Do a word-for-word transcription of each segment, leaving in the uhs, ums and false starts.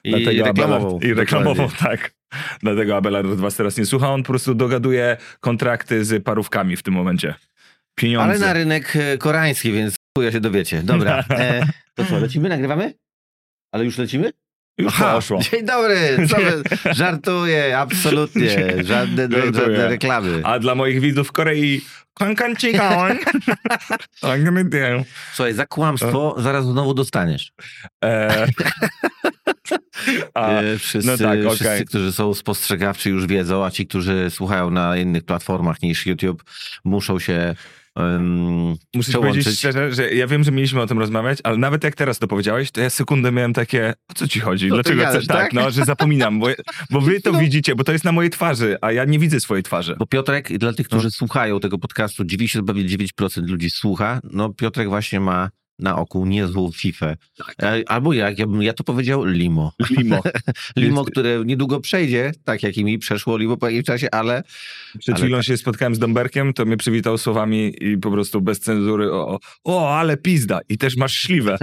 I Dlatego reklamową. Abelard, I reklamową, tak. Dlatego Abelard was teraz nie słucha. On po prostu dogaduje kontrakty z parówkami w tym momencie. Pieniądze. Ale na rynek koreański, więc chuja się dowiecie. Dobra. E, to co, lecimy? Nagrywamy? Ale już lecimy? Już poszło. Dzień dobry. Co wy? Żartuję, absolutnie. Żadne, żadne reklamy. A dla moich widzów w Korei Słuchaj, za kłamstwo zaraz znowu dostaniesz. E... A, wszyscy, no tak, okay. wszyscy, którzy są spostrzegawczy, już wiedzą, a ci, którzy słuchają na innych platformach niż YouTube, muszą się um, Muszę powiedzieć szczerze, że ja wiem, że mieliśmy o tym rozmawiać, ale nawet jak teraz to powiedziałeś, to ja sekundę miałem takie, o co ci chodzi? No Dlaczego chcesz tak? tak? No, że zapominam, bo, bo wy to no. widzicie, bo to jest na mojej twarzy, a ja nie widzę swojej twarzy. Bo Piotrek, dla tych, którzy no. słuchają tego podcastu, dziewięćdziesiąt dziewięć procent ludzi słucha, no Piotrek właśnie ma na oku niezłą fifę. Tak. Albo jak, ja bym ja to powiedział, limo. Limo. Limo, które niedługo przejdzie, tak jak i mi przeszło limo po jakimś czasie, ale... Przed chwilą ale... się spotkałem z Dąberkiem, to mnie przywitał słowami i po prostu bez cenzury, o, o ale pizda, i też masz śliwę.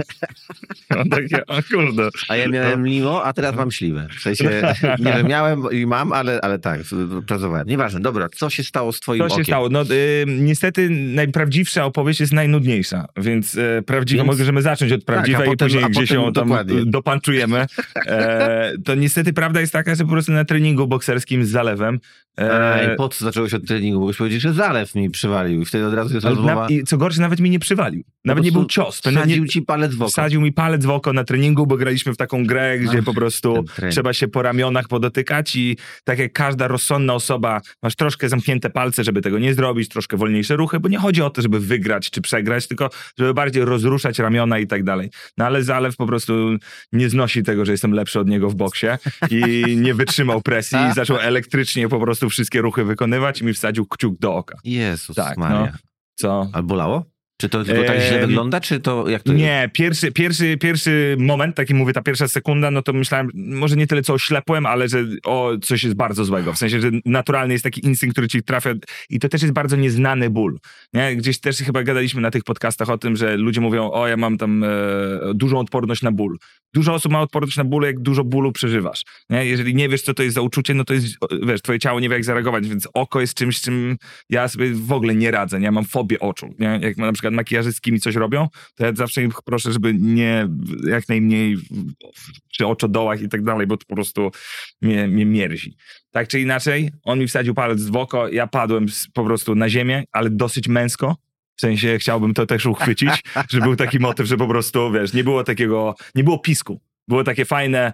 Takie, o kurde. A ja miałem limo, a teraz mam śliwę. W sensie, nie wiem, miałem i mam, ale, ale tak, pracowałem. Nieważne, dobra, co się stało z twoim co okiem? Co się stało? No y, niestety najprawdziwsza opowieść jest najnudniejsza, więc y, prawdziwa, Więc... możemy zacząć od prawdziwej tak, i później gdzie się tam dokładnie. dopanczujemy. E, to niestety prawda jest taka, że po prostu na treningu bokserskim z Zalewem. E, a, i po co zacząłeś od treningu? Mogłeś powiedzieć, że Zalew mi przywalił i wtedy od razu jest rozmowa. Na, I co gorsze, nawet mi nie przywalił. Nawet nie był cios. To wsadził nie, ci palec w oko. Wsadził mi palec w oko na treningu, bo graliśmy w taką grę, gdzie Ach, po prostu trzeba się po ramionach podotykać i tak jak każda rozsądna osoba, masz troszkę zamknięte palce, żeby tego nie zrobić, troszkę wolniejsze ruchy, bo nie chodzi o to, żeby wygrać czy przegrać, tylko żeby bardziej rozruszać ramiona i tak dalej. No ale Zalew po prostu nie znosi tego, że jestem lepszy od niego w boksie i nie wytrzymał presji i zaczął elektrycznie po prostu wszystkie ruchy wykonywać i mi wsadził kciuk do oka. Jezus tak, Maria. No. Co? A bolało? Czy to tylko tak źle eee, wygląda, czy to jak to Nie, jest? pierwszy, pierwszy, pierwszy moment, taki mówię, ta pierwsza sekunda, no to myślałem, może nie tyle co oślepłem, ale że o, coś jest bardzo złego. W sensie, że naturalny jest taki instynkt, który ci trafia i to też jest bardzo nieznany ból. Nie? Gdzieś też chyba gadaliśmy na tych podcastach o tym, że ludzie mówią, o ja mam tam e, dużą odporność na ból. Dużo osób ma odporność na ból, jak dużo bólu przeżywasz. Nie? Jeżeli nie wiesz, co to jest za uczucie, no to jest, wiesz, twoje ciało nie wie, jak zareagować, więc oko jest czymś, czym ja sobie w ogóle nie radzę. Nie? Ja mam fobię oczu. Nie? Jak na przykład makijażystki mi coś robią, to ja zawsze ich proszę, żeby nie jak najmniej przy oczodołach i tak dalej, bo to po prostu mnie, mnie mierzi. Tak czy inaczej, on mi wsadził palec w oko, ja padłem po prostu na ziemię, ale dosyć męsko. W sensie chciałbym to też uchwycić, że był taki motyw, że po prostu, wiesz, nie było takiego, nie było pisku. Było takie fajne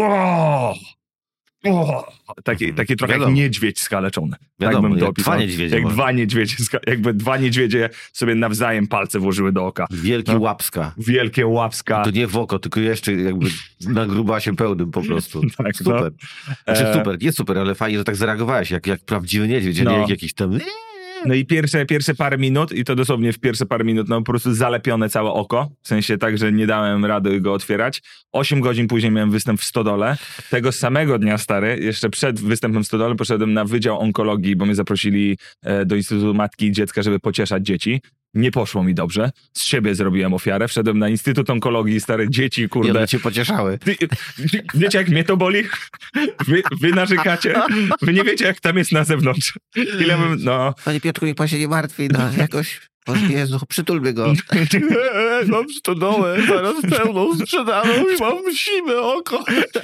o, o, takie, takie trochę Wiadomo. jak niedźwiedź skaleczony. Wiadomo, tak bym to jak opisał. dwa niedźwiedzie. Jak może. dwa niedźwiedzie, jakby dwa niedźwiedzie sobie nawzajem palce włożyły do oka. Wielkie no. łapska. Wielkie łapska. To nie w oko, tylko jeszcze jakby na grubasie pełnym po prostu. tak, super. No. Znaczy super, nie super, ale fajnie, że tak zareagowałeś, jak, jak prawdziwy niedźwiedź, no. nie jak jakiś tam... No i pierwsze, pierwsze parę minut, i to dosłownie w pierwsze parę minut, no po prostu zalepione całe oko, w sensie tak, że nie dałem rady go otwierać. Osiem godzin później miałem występ w Stodole. Tego samego dnia, stary, jeszcze przed występem w Stodole poszedłem na Wydział Onkologii, bo mnie zaprosili e, do Instytutu Matki i Dziecka, żeby pocieszać dzieci. Nie poszło mi dobrze. Z siebie zrobiłem ofiarę. Wszedłem na Instytut Onkologii, stare dzieci, kurde. I one cię pocieszały. Wy, wiecie, jak mnie to boli? Wy, wy narzekacie? Wy nie wiecie, jak tam jest na zewnątrz. Ile bym, no... Panie Piotrku, niech pan się nie martwi, no jakoś... O Jezu, przytulmy go. Mam stodołę, zaraz pełną sprzedaną i mam siwe oko.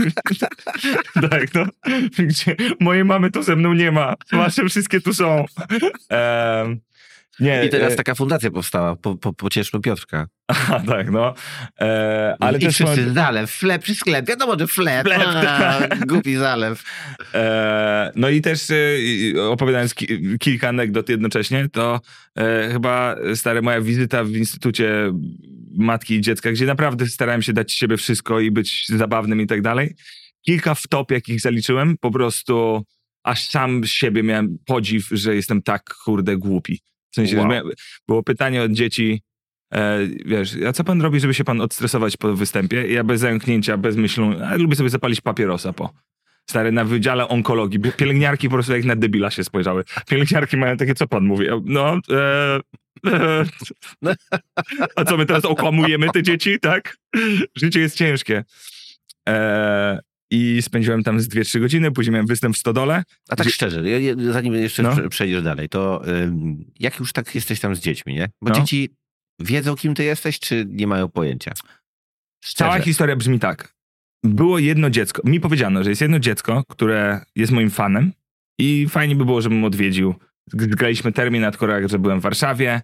tak, no. Gdzie moje mamy tu ze mną nie ma. Wasze wszystkie tu są. Um, Nie, I teraz e... taka fundacja powstała, po, po, pocieszmy Piotrka. Aha, tak, no. E, ale I też wszyscy mam... zalew, flep przy sklep, wiadomo, że flep, flep a, głupi zalew. E, no i też e, opowiadając ki- kilka anegdot jednocześnie, to e, chyba stara moja wizyta w Instytucie Matki i Dziecka, gdzie naprawdę starałem się dać z siebie wszystko i być zabawnym i tak dalej. Kilka wtop, jakich zaliczyłem, po prostu aż sam z siebie miałem podziw, że jestem tak, kurde, głupi. W sensie, wow. że było pytanie od dzieci, e, wiesz, a co pan robi, żeby się pan odstresować po występie? I ja bez zająknięcia, bez myślu, a lubię sobie zapalić papierosa po. Stary, na Wydziale Onkologii. Pielęgniarki po prostu jak na debila się spojrzały. Pielęgniarki mają takie, co pan mówi? No, e, e, a co, my teraz okłamujemy te dzieci, tak? Życie jest ciężkie. E, I spędziłem tam z dwie trzy godziny, później miałem występ w Stodole. A tak gdzie... szczerze, ja- ja- zanim jeszcze No. prze- przejdziesz dalej, to ym, jak już tak jesteś tam z dziećmi, nie? Bo No. dzieci wiedzą, kim ty jesteś, czy nie mają pojęcia? Szczerze. Cała historia brzmi tak. Było jedno dziecko. Mi powiedziano, że jest jedno dziecko, które jest moim fanem i fajnie by było, żebym odwiedził. Zgraliśmy termin na tylko, że byłem w Warszawie.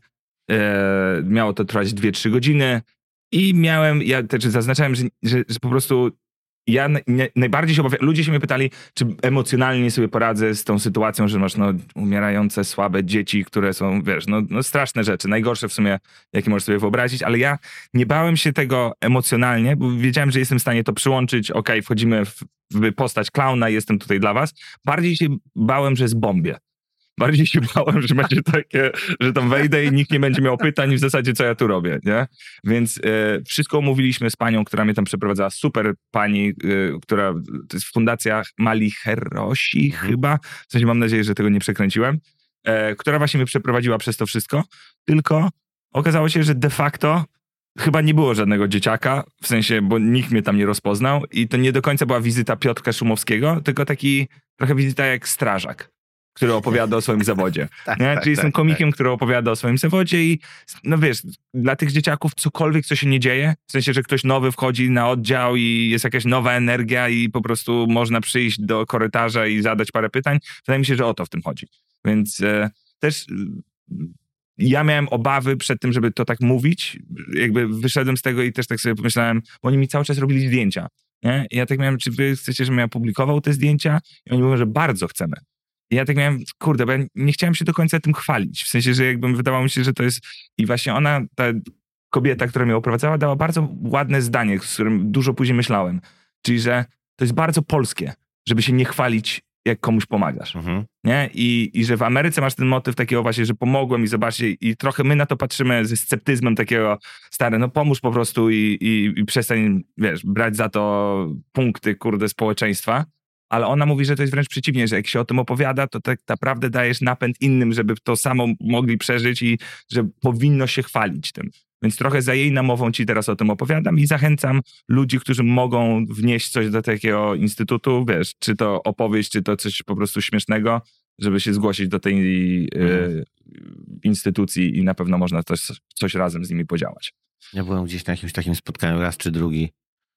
E, miało to trwać dwie trzy godziny i miałem, ja też zaznaczałem, że, że, że po prostu ja na, nie, najbardziej się obawiam, ludzie się mnie pytali, czy emocjonalnie sobie poradzę z tą sytuacją, że masz no, umierające, słabe dzieci, które są, wiesz, no, no straszne rzeczy, najgorsze w sumie, jakie możesz sobie wyobrazić, ale ja nie bałem się tego emocjonalnie, bo wiedziałem, że jestem w stanie to przyłączyć, okej, okay, wchodzimy w, w postać klauna i jestem tutaj dla was. Bardziej się bałem, że zbombię. Bardziej się bałem, że będzie takie, że tam wejdę i nikt nie będzie miał pytań w zasadzie, co ja tu robię, nie? Więc e, wszystko omówiliśmy z panią, która mnie tam przeprowadzała. Super pani, e, która to jest fundacja Mali Herosi Mhm. chyba. W sensie mam nadzieję, że tego nie przekręciłem. E, która właśnie mnie przeprowadziła przez to wszystko. Tylko okazało się, że de facto chyba nie było żadnego dzieciaka, w sensie, bo nikt mnie tam nie rozpoznał i to nie do końca była wizyta Piotrka Szumowskiego, tylko taki trochę wizyta jak strażak, który opowiada o swoim zawodzie. Tak, Nie? tak, Czyli jestem tak, komikiem, tak. który opowiada o swoim zawodzie i no wiesz, dla tych dzieciaków cokolwiek, co się nie dzieje, w sensie, że ktoś nowy wchodzi na oddział i jest jakaś nowa energia i po prostu można przyjść do korytarza i zadać parę pytań, wydaje mi się, że o to w tym chodzi. Więc e, też e, ja miałem obawy przed tym, żeby to tak mówić. Jakby wyszedłem z tego i też tak sobie pomyślałem, bo oni mi cały czas robili zdjęcia. Nie? I ja tak miałem, czy wy chcecie, żebym ja publikował te zdjęcia? I oni mówią, że bardzo chcemy. I ja tak miałem, kurde, bo ja nie chciałem się do końca tym chwalić. W sensie, że jakbym wydawało mi się, że to jest... I właśnie ona, ta kobieta, która mnie oprowadzała, dała bardzo ładne zdanie, z którym dużo później myślałem. Czyli, że to jest bardzo polskie, żeby się nie chwalić, jak komuś pomagasz. Mhm. Nie? I, I że w Ameryce masz ten motyw takiego właśnie, że pomogłem i zobaczcie, i trochę my na to patrzymy ze sceptyzmem takiego, stary, no pomóż po prostu i, i, i przestań, wiesz, brać za to punkty, kurde, społeczeństwa. Ale ona mówi, że to jest wręcz przeciwnie, że jak się o tym opowiada, to tak naprawdę dajesz napęd innym, żeby to samo mogli przeżyć i że powinno się chwalić tym. Więc trochę za jej namową ci teraz o tym opowiadam i zachęcam ludzi, którzy mogą wnieść coś do takiego instytutu, wiesz, czy to opowieść, czy to coś po prostu śmiesznego, żeby się zgłosić do tej Mhm. y, instytucji i na pewno można coś, coś razem z nimi podziałać. Ja byłem gdzieś na jakimś takim spotkaniu raz czy drugi.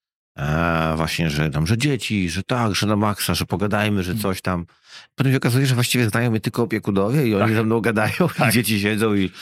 A właśnie, że tam, że dzieci, że tak, że na maksa, że pogadajmy, że coś tam. Potem się okazuje, że właściwie znają mnie tylko opiekunowie i oni Tak. ze mną gadają Tak. i dzieci siedzą i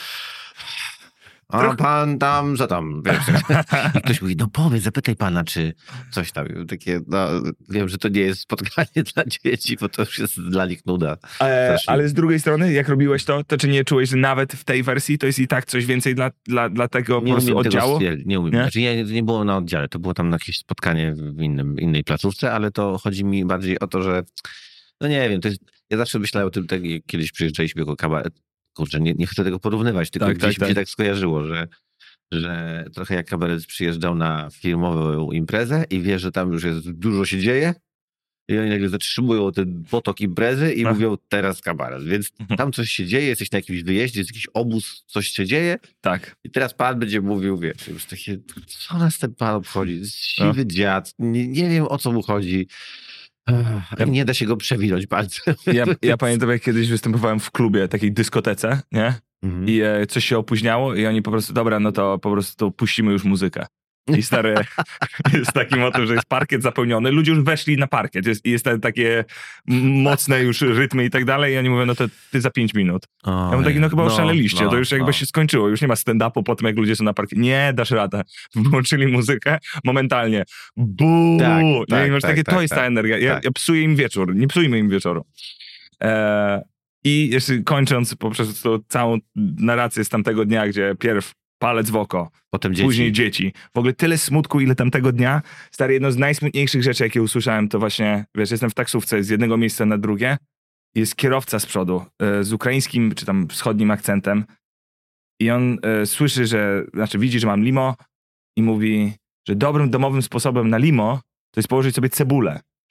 a Trochę- pan tam, co tam, wiesz. I ktoś mówi, no powiedz, zapytaj pana, czy coś tam. I takie, no, wiem, że to nie jest spotkanie dla dzieci, bo to już jest dla nich nuda. E, Strasznie. ale z drugiej strony, jak robiłeś to, to czy nie czułeś, że nawet w tej wersji to jest i tak coś więcej dla, dla, dla tego po Nie prostu umiem tego oddziału? stwierdzić, nie umiem. Nie? Znaczy nie, nie było na oddziale, to było tam na jakieś spotkanie w innym, innej placówce, ale to chodzi mi bardziej o to, że no nie wiem, to jest, ja zawsze myślałem o tym, tak, jak kiedyś przyjeżdżaliśmy jako kabaret, kurczę, nie, nie chcę tego porównywać, tylko Tak, gdzieś tak, mi się tak. tak skojarzyło, że, że trochę jak kabaret przyjeżdżał na firmową imprezę i wie, że tam już jest, dużo się dzieje i oni nagle zatrzymują ten potok imprezy i Ach. mówią teraz kabaret, więc tam coś się dzieje, jesteś na jakimś wyjeździe, jest jakiś obóz, coś się dzieje. Tak. I teraz pan będzie mówił, wiesz, już takie, co nas ten pan obchodzi? To jest No. siwy dziad, nie, nie wiem o co mu chodzi. Ech, nie da się go przewinąć palcem. Ja, ja pamiętam, jak kiedyś występowałem w klubie, takiej dyskotece, nie? Mhm. I e, coś się opóźniało i oni po prostu, dobra, no to po prostu puścimy już muzykę. I stary, jest taki motyw, że jest parkiet zapełniony, ludzie już weszli na parkiet, jest, jest te takie mocne już rytmy i tak dalej i oni mówią, no to ty za pięć minut. Ja mam taki, no chyba oszaleliście, to już jakby no. się skończyło, już nie ma stand-upu po tym, jak ludzie są na parkiecie. Nie, dasz radę. Włączyli muzykę, momentalnie. Buu! Tak, tak, I masz tak, takie, tak, to jest ta tak, energia. Ja, tak. ja psuję im wieczór, nie psujmy im wieczoru. E, I jeszcze kończąc poprzez tą całą narrację z tamtego dnia, gdzie pierw palec w oko, Potem dzieci. później dzieci. W ogóle tyle smutku, ile tamtego dnia. Stary, jedno z najsmutniejszych rzeczy, jakie usłyszałem, to właśnie, wiesz, jestem w taksówce z jednego miejsca na drugie, jest kierowca z przodu, y, z ukraińskim, czy tam wschodnim akcentem i on y, słyszy, że, znaczy widzi, że mam limo i mówi, że dobrym domowym sposobem na limo to jest położyć sobie cebulę,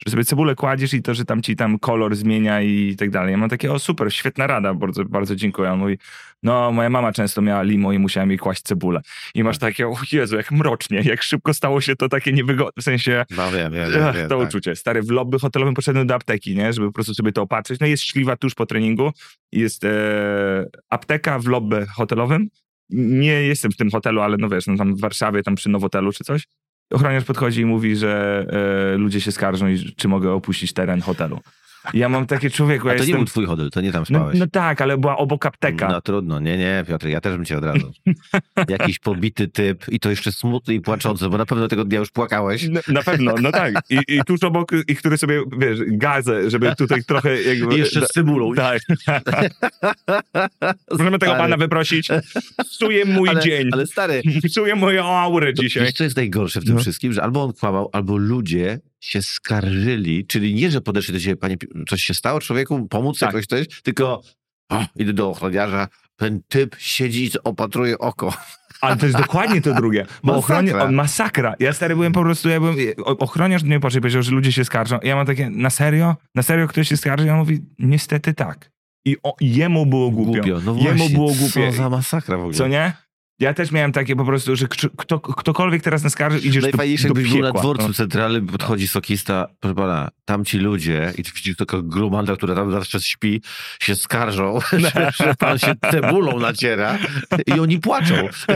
że sobie cebulę kładziesz i to, że tam ci tam kolor zmienia i tak dalej. Ja mam takie, o super, świetna rada, bardzo, bardzo dziękuję. On mówi, no moja mama często miała limo i musiałem jej kłaść cebulę. I masz takie, o Jezu, jak mrocznie, jak szybko stało się to takie niewygodne, w sensie No wiem, wiem, wiem, ach, wiem to tak. uczucie. Stary, w lobby hotelowym poszedłem do apteki, nie, żeby po prostu sobie to opatrzyć. No jest śliwa tuż po treningu, jest e, apteka w lobby hotelowym. Nie jestem w tym hotelu, ale no wiesz, no tam w Warszawie, tam przy Nowotelu czy coś. Ochroniarz podchodzi i mówi, że e, ludzie się skarżą i czy mogę opuścić teren hotelu. I ja mam takie, człowieku, ja A to jestem... nie był twój hotel, to nie tam no, spałeś. no tak, ale była obok apteka. No trudno, nie, nie, Piotr, ja też bym cię od razu. Jakiś pobity typ i to jeszcze smutny i płaczący, bo na pewno tego dnia już płakałeś. No, na pewno, no tak. I, i tuż obok, i który sobie, wiesz, gazę, żeby tutaj trochę jakby... I jeszcze z cebulą. Tak. Możemy tego Stary. pana wyprosić. Psuje mój ale, dzień. ale stary, Psuje moją aurę dzisiaj. wiesz co jest najgorsze w tym No. wszystkim? Że albo on kłamał, albo ludzie się skarżyli, czyli nie, że podeszli do ciebie, panie, Pi- coś się stało człowieku, pomóc Tak. jakoś coś, tylko o, idę do ochroniarza, ten typ siedzi i opatruje oko. Ale to jest dokładnie to drugie. Bo Masakra. ochronie, o, masakra. Ja stary byłem po prostu, ja byłem, o- ochroniarz do mnie podszedł i powiedział, że ludzie się skarżą. I ja mam takie, na serio? Na serio ktoś się skarży? Ja mówi, niestety tak. I o, jemu było głupio. Głupio. No Jemu właśnie, było głupio. co za masakra w ogóle. Co nie? Ja też miałem takie po prostu, że kto, kto, ktokolwiek teraz nas skarży, idziesz do, Najfajniejsze, do jakbyś był na piekła. dworcu No. centralnym, podchodzi sokista, proszę pana, tamci ludzie i ty widzisz tylko grumanda, która tam zawsze śpi, się skarżą, że, że pan się cebulą naciera i oni płaczą.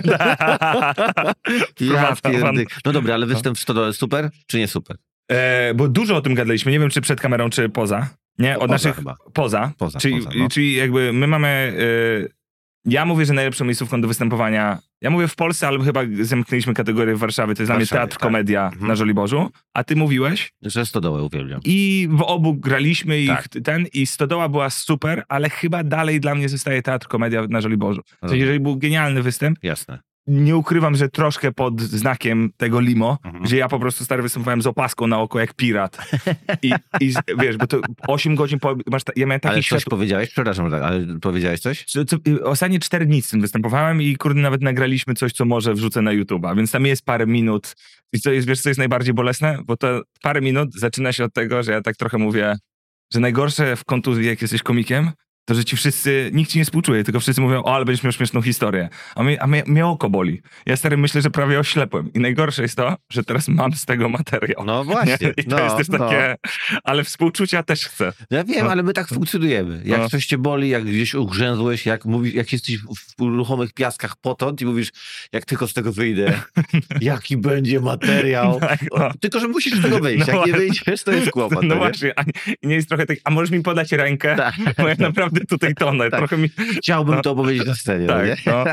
Ja Pan- pierdyk. No dobra, ale występ w Stodole super, czy nie super? E, bo dużo o tym gadaliśmy, nie wiem czy przed kamerą, czy poza. Nie, od Poza naszych... chyba. Poza. Poza, czyli, poza, no. czyli jakby my mamy... E, ja mówię, że najlepszą miejscówką do występowania... Ja mówię w Polsce, ale chyba zamknęliśmy kategorię w Warszawie. To jest dla mnie Warszawie, teatr, tak. komedia Mhm. na Żoliborzu. A ty mówiłeś Że Stodołę uwielbiam. i w obu graliśmy i Tak. w ten i Stodoła była super, ale chyba dalej dla mnie zostaje teatr, komedia na Żoliborzu. W sensie, Mhm. jeżeli był genialny występ, Jasne. nie ukrywam, że troszkę pod znakiem tego limo, Mhm. gdzie ja po prostu stary występowałem z opaską na oko jak pirat. I, i z- wiesz, bo to osiem godzin po... Masz ta, ja miałem takie Ale coś światło... powiedziałeś? Przepraszam, tak, ale powiedziałeś coś? Co, co, y, ostatnie cztery dni z tym występowałem i kurde nawet nagraliśmy coś, co może wrzucę na YouTube'a, więc tam jest parę minut. I co jest, wiesz, co jest najbardziej bolesne? Bo to parę minut zaczyna się od tego, że ja tak trochę mówię, że najgorsze w kontuzji, jak jesteś komikiem, to, że ci wszyscy, nikt ci nie współczuje, tylko wszyscy mówią, o, ale będziesz miał śmieszną historię. A mnie, a mnie, mnie oko boli. Ja stary myślę, że prawie oślepłem. I najgorsze jest to, że teraz mam z tego materiał. No właśnie. Nie? I to no, jest też no. takie, ale współczucia też chcę. Ja wiem, No. ale my tak funkcjonujemy. Jak No. coś cię boli, jak gdzieś ugrzęzłeś, jak mówisz, jak jesteś w ruchomych piaskach potąd i mówisz, jak tylko z tego wyjdę, jaki będzie materiał. Tak, no. Tylko, że musisz z tego wyjść. No Jak nie właśnie. wyjdziesz, to jest kłopot. No nie? właśnie, a nie, nie jest trochę tak, a możesz mi podać rękę? Tak. Bo ja naprawdę tutaj tonę. Tak. Trochę mi... Chciałbym No. to powiedzieć na scenie. no nie? Tak, no.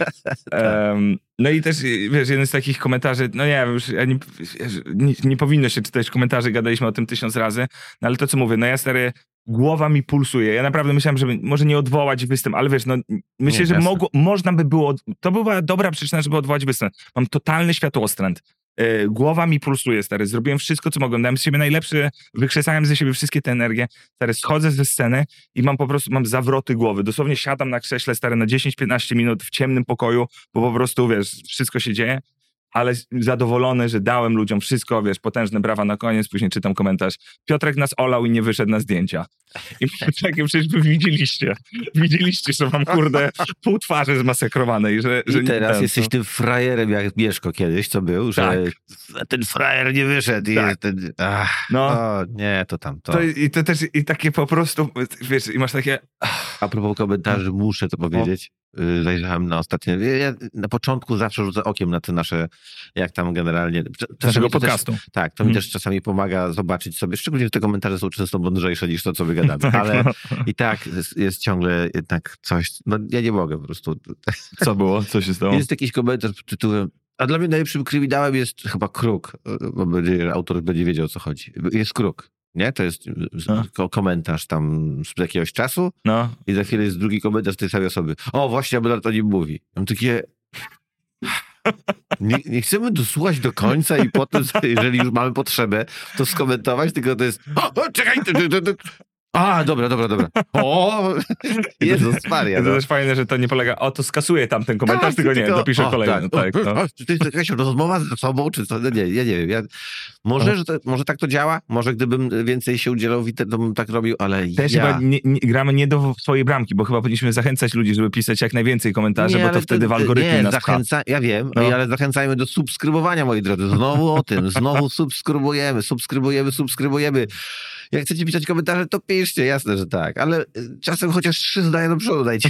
Em, no i też, wiesz, jeden z takich komentarzy, no nie wiem, już ja nie, wiesz, nie, nie powinno się czytać komentarzy, gadaliśmy o tym tysiąc razy, no ale to co mówię, no ja stary, głowa mi pulsuje. Ja naprawdę myślałem, żeby może nie odwołać występ, ale wiesz, no myślę, Nie, że jasne. mogło, można by było, to była dobra przyczyna, żeby odwołać występ. Mam totalny światłostręt. E, Głowa mi pulsuje, stary. Zrobiłem wszystko, co mogłem. Dałem z siebie najlepsze, wykrzesałem ze siebie wszystkie te energie. Stary, schodzę ze sceny i mam po prostu, mam zawroty głowy. Dosłownie siadam na krześle, stary, na dziesięć piętnaście minut w ciemnym pokoju, bo po prostu, wiesz, wszystko się dzieje. Ale zadowolony, że dałem ludziom wszystko, wiesz, potężne brawa na koniec, później czytam komentarz. Piotrek nas olał i nie wyszedł na zdjęcia. I takie przecież wy widzieliście. Widzieliście, że mam, kurde, pół twarzy zmasakrowanej. Że, że I teraz ten, jesteś no. tym frajerem, jak Mieszko kiedyś, co był, że ten frajer nie wyszedł. I Tak. ten, ach, No. o, nie, to tam, to. To, I to też, i takie po prostu, wiesz, i masz takie... A propos komentarzy, muszę to powiedzieć. Y, Zajrzałem na ostatnie. Ja ja na początku zawsze rzucę okiem na te nasze, jak tam generalnie. Czasami Naszego to też- podcastu. Tak, to mi Mm. też czasami pomaga zobaczyć sobie, szczególnie, że te komentarze są często mądrzejsze niż to, co wygadamy, Tak, ale no. i tak jest, jest ciągle jednak coś, no ja nie mogę po prostu. Co było? Co się stało? Jest jakiś komentarz pod tytułem, a dla mnie najlepszym kryminałem jest chyba Kruk. Mam nadzieję, że autor będzie wiedział, o co chodzi. Jest Kruk, nie? To jest A. ko- komentarz tam z jakiegoś czasu No. i za chwilę jest drugi komentarz tej samej osoby. O, właśnie, Abelard o nim mówi. Mam takie... Nie, nie chcemy dosłuchać do końca i potem, jeżeli już mamy potrzebę, to skomentować, tylko to jest o, o czekaj, ty, ty, ty, ty. A, dobra, dobra, dobra. O, Jezus Maria. To No. też fajne, że to nie polega, o to skasuję tamten komentarz, Tak, tylko nie, tylko- dopiszę o, kolejny. Tak, Tak, no. O, czy to jest jakaś rozmowa ze sobą, czy co? No nie, ja nie wiem. Ja, może, O. że to, może tak to działa? Może gdybym więcej się udzielał, wite- to bym tak robił, ale Też ja... chyba nie, nie, gramy nie do swojej bramki, bo chyba powinniśmy zachęcać ludzi, żeby pisać jak najwięcej komentarzy, bo ale to wtedy w algorytmie nie, nas pcha. zachęca, ja wiem, No. ale zachęcajmy do subskrybowania, moi drodzy. Znowu o tym, znowu subskrybujemy, subskrybujemy, subskrybujemy. Jak chcecie pisać komentarze, to piszcie, jasne, że tak, ale y, czasem chociaż trzy zdania do przodu dajcie.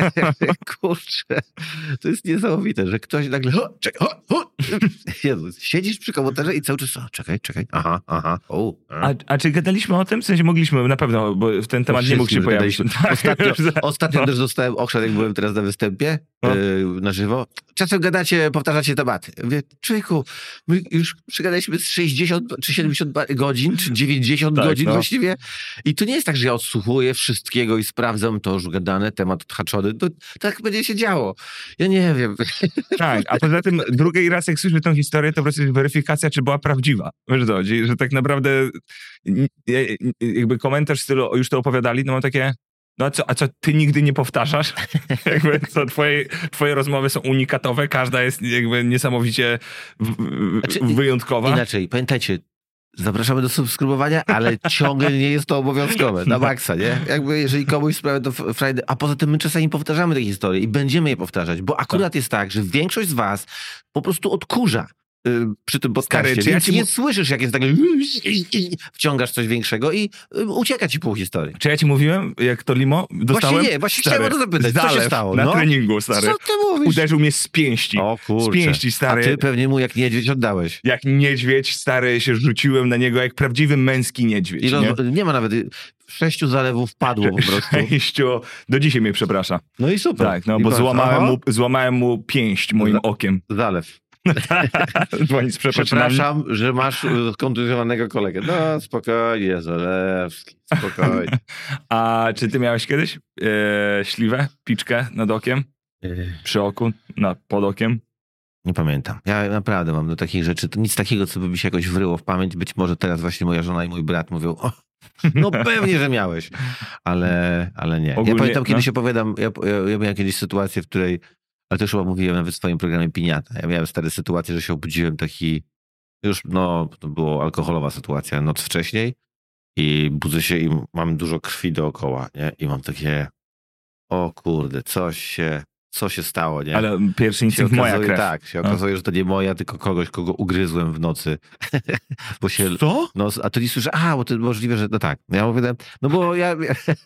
Kurczę, to jest niesamowite, że ktoś nagle, o, czekaj, o, o. Jezus, siedzisz przy komputerze i cały czas, o, czekaj, czekaj, aha, aha, o. A, a czy gadaliśmy o tym? W sensie mogliśmy, na pewno, bo w ten temat nie mógł się pojawić. Tak, Ostatnio, już za- ostatnio no. też dostałem okrzan, jak byłem teraz na występie No. yy, na żywo. Czasem gadacie, powtarzacie tematy. Mówię, człowieku, my już przegadaliśmy z sześćdziesiąt czy siedemdziesiąt ba- godzin, czy dziewięćdziesiąt Tak, godzin no. właściwie. I to nie jest tak, że ja odsłuchuję wszystkiego i sprawdzam to już gadane, temat odhaczony. To tak będzie się działo. Ja nie wiem. Tak, a poza tym drugi raz jak słyszę tę historię, to po prostu jest weryfikacja, czy była prawdziwa. Wiesz co chodzi? Że tak naprawdę n- ja- jakby komentarz w stylu, o, już to opowiadali, no mam takie, no a co, a co ty nigdy nie powtarzasz? jakby co, twoje, twoje rozmowy są unikatowe, każda jest jakby niesamowicie w, w, Znaczy, wyjątkowa. Inaczej, pamiętajcie, zapraszamy do subskrybowania, ale ciągle nie jest to obowiązkowe. Na maksa, nie? Jakby jeżeli komuś sprawia to f- frajdę. A poza tym my czasami powtarzamy te historie i będziemy je powtarzać, bo akurat jest tak, że większość z was po prostu odkurza y, przy tym podcaście. Stary, czy ja Więc ci nie mu- słyszysz, jak jest tak wciągasz coś większego i y, ucieka ci pół historii. Czy ja ci mówiłem, jak to limo dostałem? Właśnie nie, właśnie chciałem o to zapytać, co się zalew stało? na No. treningu, stary. Co ty mówisz? Uderzył mnie z pięści. O Z kurczę. pięści, A stary. ty pewnie mu jak niedźwiedź oddałeś. Jak niedźwiedź, stary, się rzuciłem na niego jak prawdziwy męski niedźwiedź. I roz... nie? nie? ma nawet... y, Sześciu zalewów padło po prostu. Sześciu, do dzisiaj mnie przeprasza. No i super. Tak, no I bo patrz, złamałem aha, mu, złamałem mu pięść moim Za- okiem. Zalew. Dzwonić z przeproszeniem. Przepraszam, że masz y, kontuzjowanego kolegę. No spokojnie, Zalewski, spokojnie. A czy ty miałeś kiedyś e, śliwę, piczkę nad okiem, Y, przy oku, na, pod okiem? Nie pamiętam. Ja naprawdę mam do takich rzeczy, to nic takiego, co by mi się jakoś wryło w pamięć. Być może teraz właśnie moja żona i mój brat mówią, o, no pewnie, że miałeś. Ale, ale nie. Ogólnie, ja pamiętam, no. kiedyś opowiadam, ja, ja, ja miałem kiedyś sytuację, w której, ale też chyba mówiłem nawet w swoim programie Piniata. Ja miałem stare sytuacje, że się obudziłem taki, już no, to była alkoholowa sytuacja noc wcześniej i budzę się i mam dużo krwi dookoła, nie? I mam takie, o kurde, coś się, co się stało, nie? Ale pierwszy się instynkt moja okazuje, krew. tak, się No. okazuje, że to nie moja, tylko kogoś, kogo ugryzłem w nocy. Bo się, Co? no, a to nie słyszę, a, bo to możliwe, że no tak. Ja mówię, no bo ja...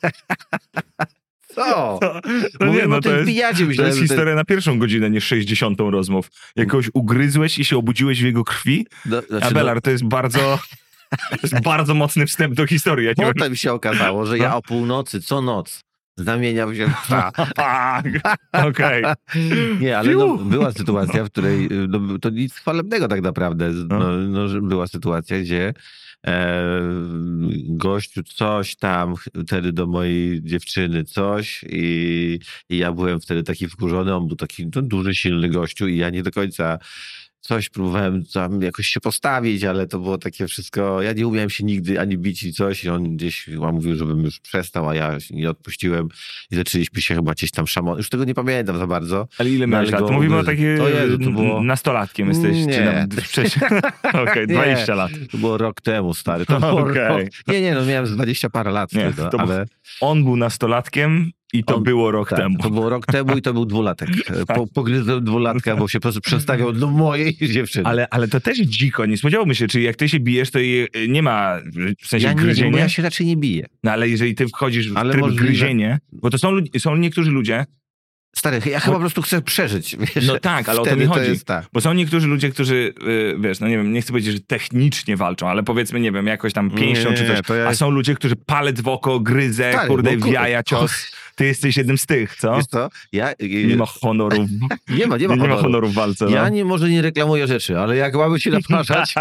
Co? No nie, Mówiłem no o to tym jest, pijacie, to myślałem, jest że to- historia na pierwszą godzinę, nie sześćdziesiątą rozmów. Jakoś ugryzłeś i się obudziłeś w jego krwi? No, znaczy, Abelar, to jest bardzo... To jest bardzo mocny wstęp do historii. Ja no, nie potem się okazało, że ja o północy, co noc, zamieniam się w psa. Tak, okej. Nie, ale no, Fiu. była sytuacja, w której, no, to nic chwalebnego tak naprawdę, no, no, że była sytuacja, gdzie e, gościu coś tam wtedy do mojej dziewczyny coś i, i ja byłem wtedy taki wkurzony, on był taki no, duży, silny gościu i ja nie do końca coś próbowałem tam jakoś się postawić, ale to było takie wszystko, ja nie umiałem się nigdy ani bić i coś i on gdzieś chyba mówił, żebym już przestał, a ja się nie odpuściłem i zaczęliśmy się chyba gdzieś tam szamon. Już tego nie pamiętam za bardzo. Ale ile No, miałeś ale lat? go Mówimy o ugryzł. takim O Jezu, to było- nastolatkiem jesteś. Czy Nie. tam, wcześniej. Okej, Nie. dwadzieścia lat. To było rok temu, stary. To było Okej. rok. Nie, nie, no miałem z dwadzieścia parę lat Nie, wtedy, to był- ale On był nastolatkiem i to On- było rok tak, temu. to było rok temu i to był dwulatek. Po, pogryzłem dwulatka, bo się po prostu przestawiał do mojej dziewczyny. Ale, ale to też dziko, nie spodziewałbym się, czy jak ty się bijesz, to je, nie ma w sensie ja nie wiem, gryzienia, bo ja się raczej nie biję. no ale jeżeli ty wchodzisz w Ale tryb możliwe- gryzienie, bo to są, lud- są niektórzy ludzie, Stary, ja chyba po prostu chcę przeżyć. Wiesz, No tak, ale o to wtedy mi chodzi. jest tak. bo są niektórzy ludzie, którzy, yy, wiesz, no nie wiem, nie chcę powiedzieć, że technicznie walczą, ale powiedzmy, nie wiem, jakoś tam pięścią Nie, czy coś, to ja- a są ludzie, którzy palec w oko, gryzę, Stary, kurde, bo w kur- jaja cios, Ty jesteś jednym z tych, co? Wiesz co? Ja, Nie ma honoru. nie ma, nie ma Nie ma honoru. honoru w walce. No. Ja nie, może nie reklamuję rzeczy, ale jak mamy się napraszać,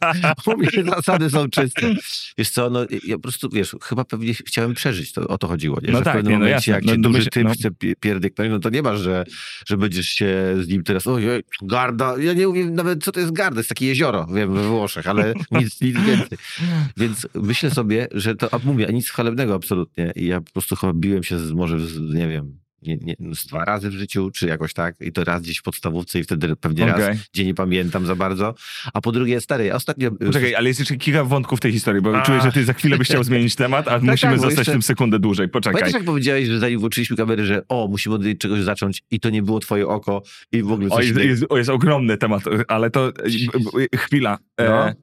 u mnie zasady są czyste. Wiesz co, no ja po prostu, wiesz, chyba pewnie chciałem przeżyć, to o to chodziło, nie? No Że tak, w pewnym nie, no momencie, jasne. jak No, cię no duży myśl- typ no. chce pie- pierdyknąć, no to nie masz, że, że będziesz się z nim teraz, ojej, garda, ja nie wiem nawet, co to jest garda, jest takie jezioro, wiem, we Włoszech, ale nic, nic więcej. Więc myślę sobie, że to, a mówię, nic chwalebnego absolutnie i ja po prostu chyba biłem się z, może, z, nie wiem, nie, nie, z dwa razy w życiu, czy jakoś tak. I to raz gdzieś w podstawówce i wtedy pewnie Okej. raz, gdzie nie pamiętam za bardzo. A po drugie, stary, ja ostatnio... Poczekaj, ale jest jeszcze kilka wątków w tej historii, bo A. czuję, że ty za chwilę byś chciał zmienić temat, a musimy tak, bo zostać jeszcze- w tym sekundę dłużej. Poczekaj. Pamiętasz, jak powiedziałeś, że zanim włączyliśmy kamery, że o, musimy od czegoś zacząć i to nie było twoje oko i w ogóle O, coś jest, innego. jest, o, jest ogromny temat, ale to e, e, chwila. E, No.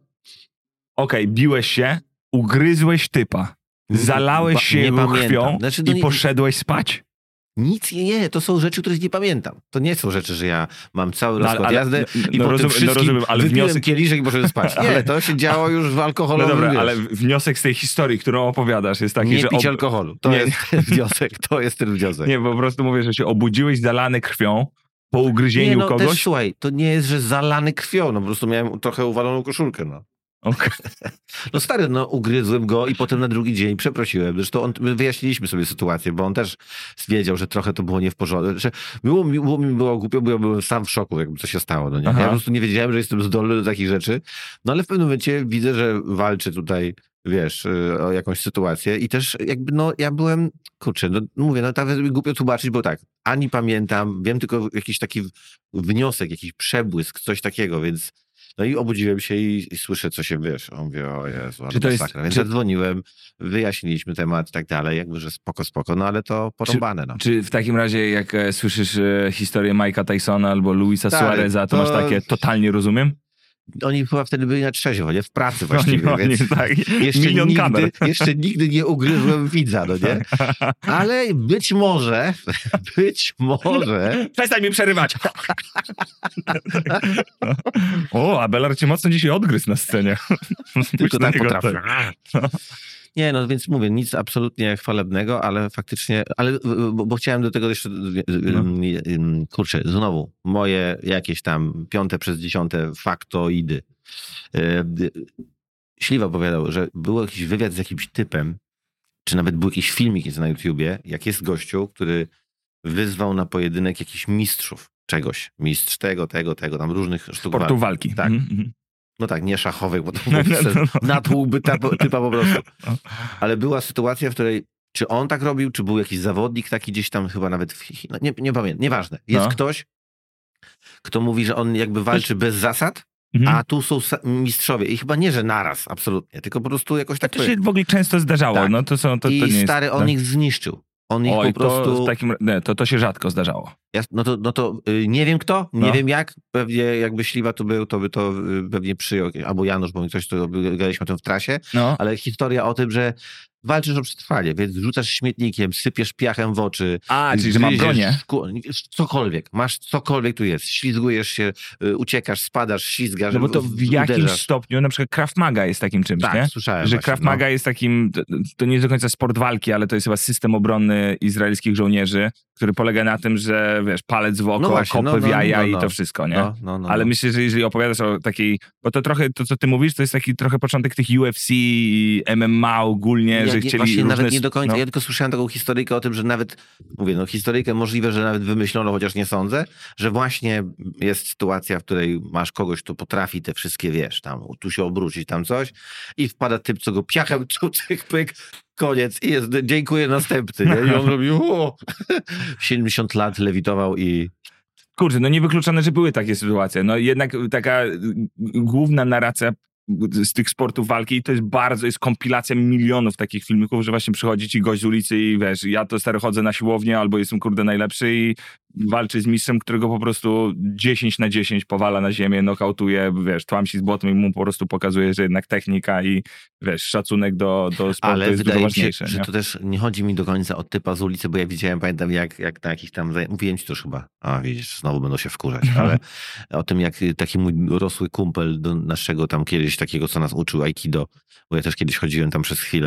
Okej, biłeś się, ugryzłeś typa, zalałeś Ba- się nie jego pamiętam. krwią Znaczy, no i nie- poszedłeś spać? Nic, nie, nie, to są rzeczy, których nie pamiętam. To nie są rzeczy, że ja mam cały No, ale- rozkład ale- jazdy no, i no po rozumiem- tym no wszystkim rozumiem, ale wypiłem wniosek- kieliszek i poszedłem spać. Nie, Ale- to się działo już w No alkoholowym, dobra, wiesz. ale wniosek z tej historii, którą opowiadasz, jest taki, nie że... pić ob- alkoholu. To Nie, jest ten wniosek. To jest ten wniosek. Nie, po prostu mówię, że się obudziłeś zalany krwią po ugryzieniu Nie, no kogoś. też słuchaj, to nie jest, że zalany krwią, no po prostu miałem trochę uwaloną koszulkę, no. Okej. No stary, no ugryzłem go i potem na drugi dzień przeprosiłem. Zresztą on, my wyjaśniliśmy sobie sytuację, bo on też wiedział, że trochę to było nie w porządku. Że było, mi, było mi było głupio, bo ja byłem sam w szoku, jakby co się stało. No nie? Aha. Ja po prostu nie wiedziałem, że jestem zdolny do takich rzeczy. No ale w pewnym momencie widzę, że walczy tutaj, wiesz, y, o jakąś sytuację i też jakby, no ja byłem, kurczę, no mówię, no tak mi głupio tłumaczyć, bo tak, ani pamiętam, wiem tylko jakiś taki wniosek, jakiś przebłysk, coś takiego, więc no i obudziłem się i, i słyszę, co się, wiesz, on mówi, o Jezu, ale Czy to jest- masakra. Więc czy- zadzwoniłem, wyjaśniliśmy temat i tak dalej, jakby, że spoko, spoko, no ale to porąbane, no. Czy w takim razie, jak e, słyszysz e, historię Mike'a Tysona albo Luisa Stary, Suareza, to, to- masz takie, totalnie rozumiem? Oni chyba wtedy byli na trzeźwo, nie? W pracy właściwie, oni, więc... oni, tak, Jeszcze milion nigdy, kamer. jeszcze nigdy nie ugryzłem widza, no nie? Ale być może, być może... Przestań mi przerywać! O, Abelard cię mocno dzisiaj odgryzł na scenie. Tylko Na tak niego potrafię. Nie, no więc mówię, nic absolutnie chwalebnego, ale faktycznie, ale bo, bo chciałem do tego jeszcze, No. no. kurczę, znowu, moje jakieś tam piąte przez dziesiąte faktoidy. E, Śliwa opowiadał, że był jakiś wywiad z jakimś typem, czy nawet był jakiś filmik jest na YouTubie, jak jest gościu, który wyzwał na pojedynek jakichś mistrzów czegoś. Mistrz tego, tego, tego, tam różnych sztuk Sportu walki. walki. Tak. Mhm, mhm. No tak, nie szachowych, bo to No, był no, no. natłukłby ta, typa po prostu. No. Ale była sytuacja, w której czy on tak robił, czy był jakiś zawodnik taki gdzieś tam chyba nawet, w, Chi- no nie, nie pamiętam, nieważne. Jest No. ktoś, kto mówi, że on jakby walczy bez zasad, Mhm. a tu są sa- mistrzowie. I chyba nie, że naraz, absolutnie, tylko po prostu jakoś tak... To się w ogóle często zdarzało. Tak. No, to są, to, to I nie jest, stary, on tak. ich zniszczył. On ich Oj, po prostu... to, w takim, nie, to, to się rzadko zdarzało. Ja, no to, no to y, nie wiem kto, nie No. wiem jak, pewnie jakby Śliwa tu był, to by to y, pewnie przyjął, albo Janusz, bo mi coś to gadaliśmy o tym w trasie, No. ale historia o tym, że walczysz o przetrwanie, więc rzucasz śmietnikiem, sypiesz piachem w oczy. A, czyli że mam gryziesz bronię. skó- Cokolwiek, masz cokolwiek tu jest, ślizgujesz się, y, uciekasz, spadasz, ślizgasz, No bo to w jakimś uderzasz. stopniu, na przykład Krav Maga jest takim czymś, Tak, nie? słyszałem Że właśnie, Krav no. Maga jest takim, to, to nie jest do końca sport walki, ale to jest chyba system obronny izraelskich żołnierzy, który polega na tym, że wiesz, palec w oko, No właśnie, kopy no, w no, jaja no, i no. to wszystko, nie? No, no, no, Ale no. myślę, że jeżeli opowiadasz o takiej, bo to trochę, to co ty mówisz, to jest taki trochę początek tych U F C i M M A ogólnie, Ja że nie, chcieli właśnie różne... nawet nie do końca. no. Ja tylko słyszałem taką historyjkę o tym, że nawet, mówię, no historyjkę możliwe, że nawet wymyślono, chociaż nie sądzę, że właśnie jest sytuacja, w której masz kogoś, kto potrafi te wszystkie, wiesz, tam tu się obrócić, tam coś i wpada typ, co go piachem, cyk, pyk, koniec i jest, dziękuję, następny. Nie? I on robi, o, siedemdziesiąt lat lewitował i Kurczę, no niewykluczone, że były takie sytuacje. No jednak taka y, główna narracja z tych sportów walki i to jest bardzo, jest kompilacja milionów takich filmików, że właśnie przychodzi ci gość z ulicy i wiesz, ja to stary chodzę na siłownię albo jestem kurde najlepszy i walczy z mistrzem, którego po prostu dziesięć na dziesięć powala na ziemię, nokautuje, wiesz, tłamsi z błotem i mu po prostu pokazuje, że jednak technika i wiesz, szacunek do, do sportu ale jest dużo wydaje mi się, ważniejszy. że nie? to też nie chodzi mi do końca o typa z ulicy, bo ja widziałem, pamiętam jak, jak na jakichś tam, zaję- mówiłem ci to już chyba, a widzisz, znowu będą się wkurzać, ale o tym jak taki mój rosły kumpel do naszego tam kiedyś takiego, co nas uczył Aikido, bo ja też kiedyś chodziłem tam przez chwilę,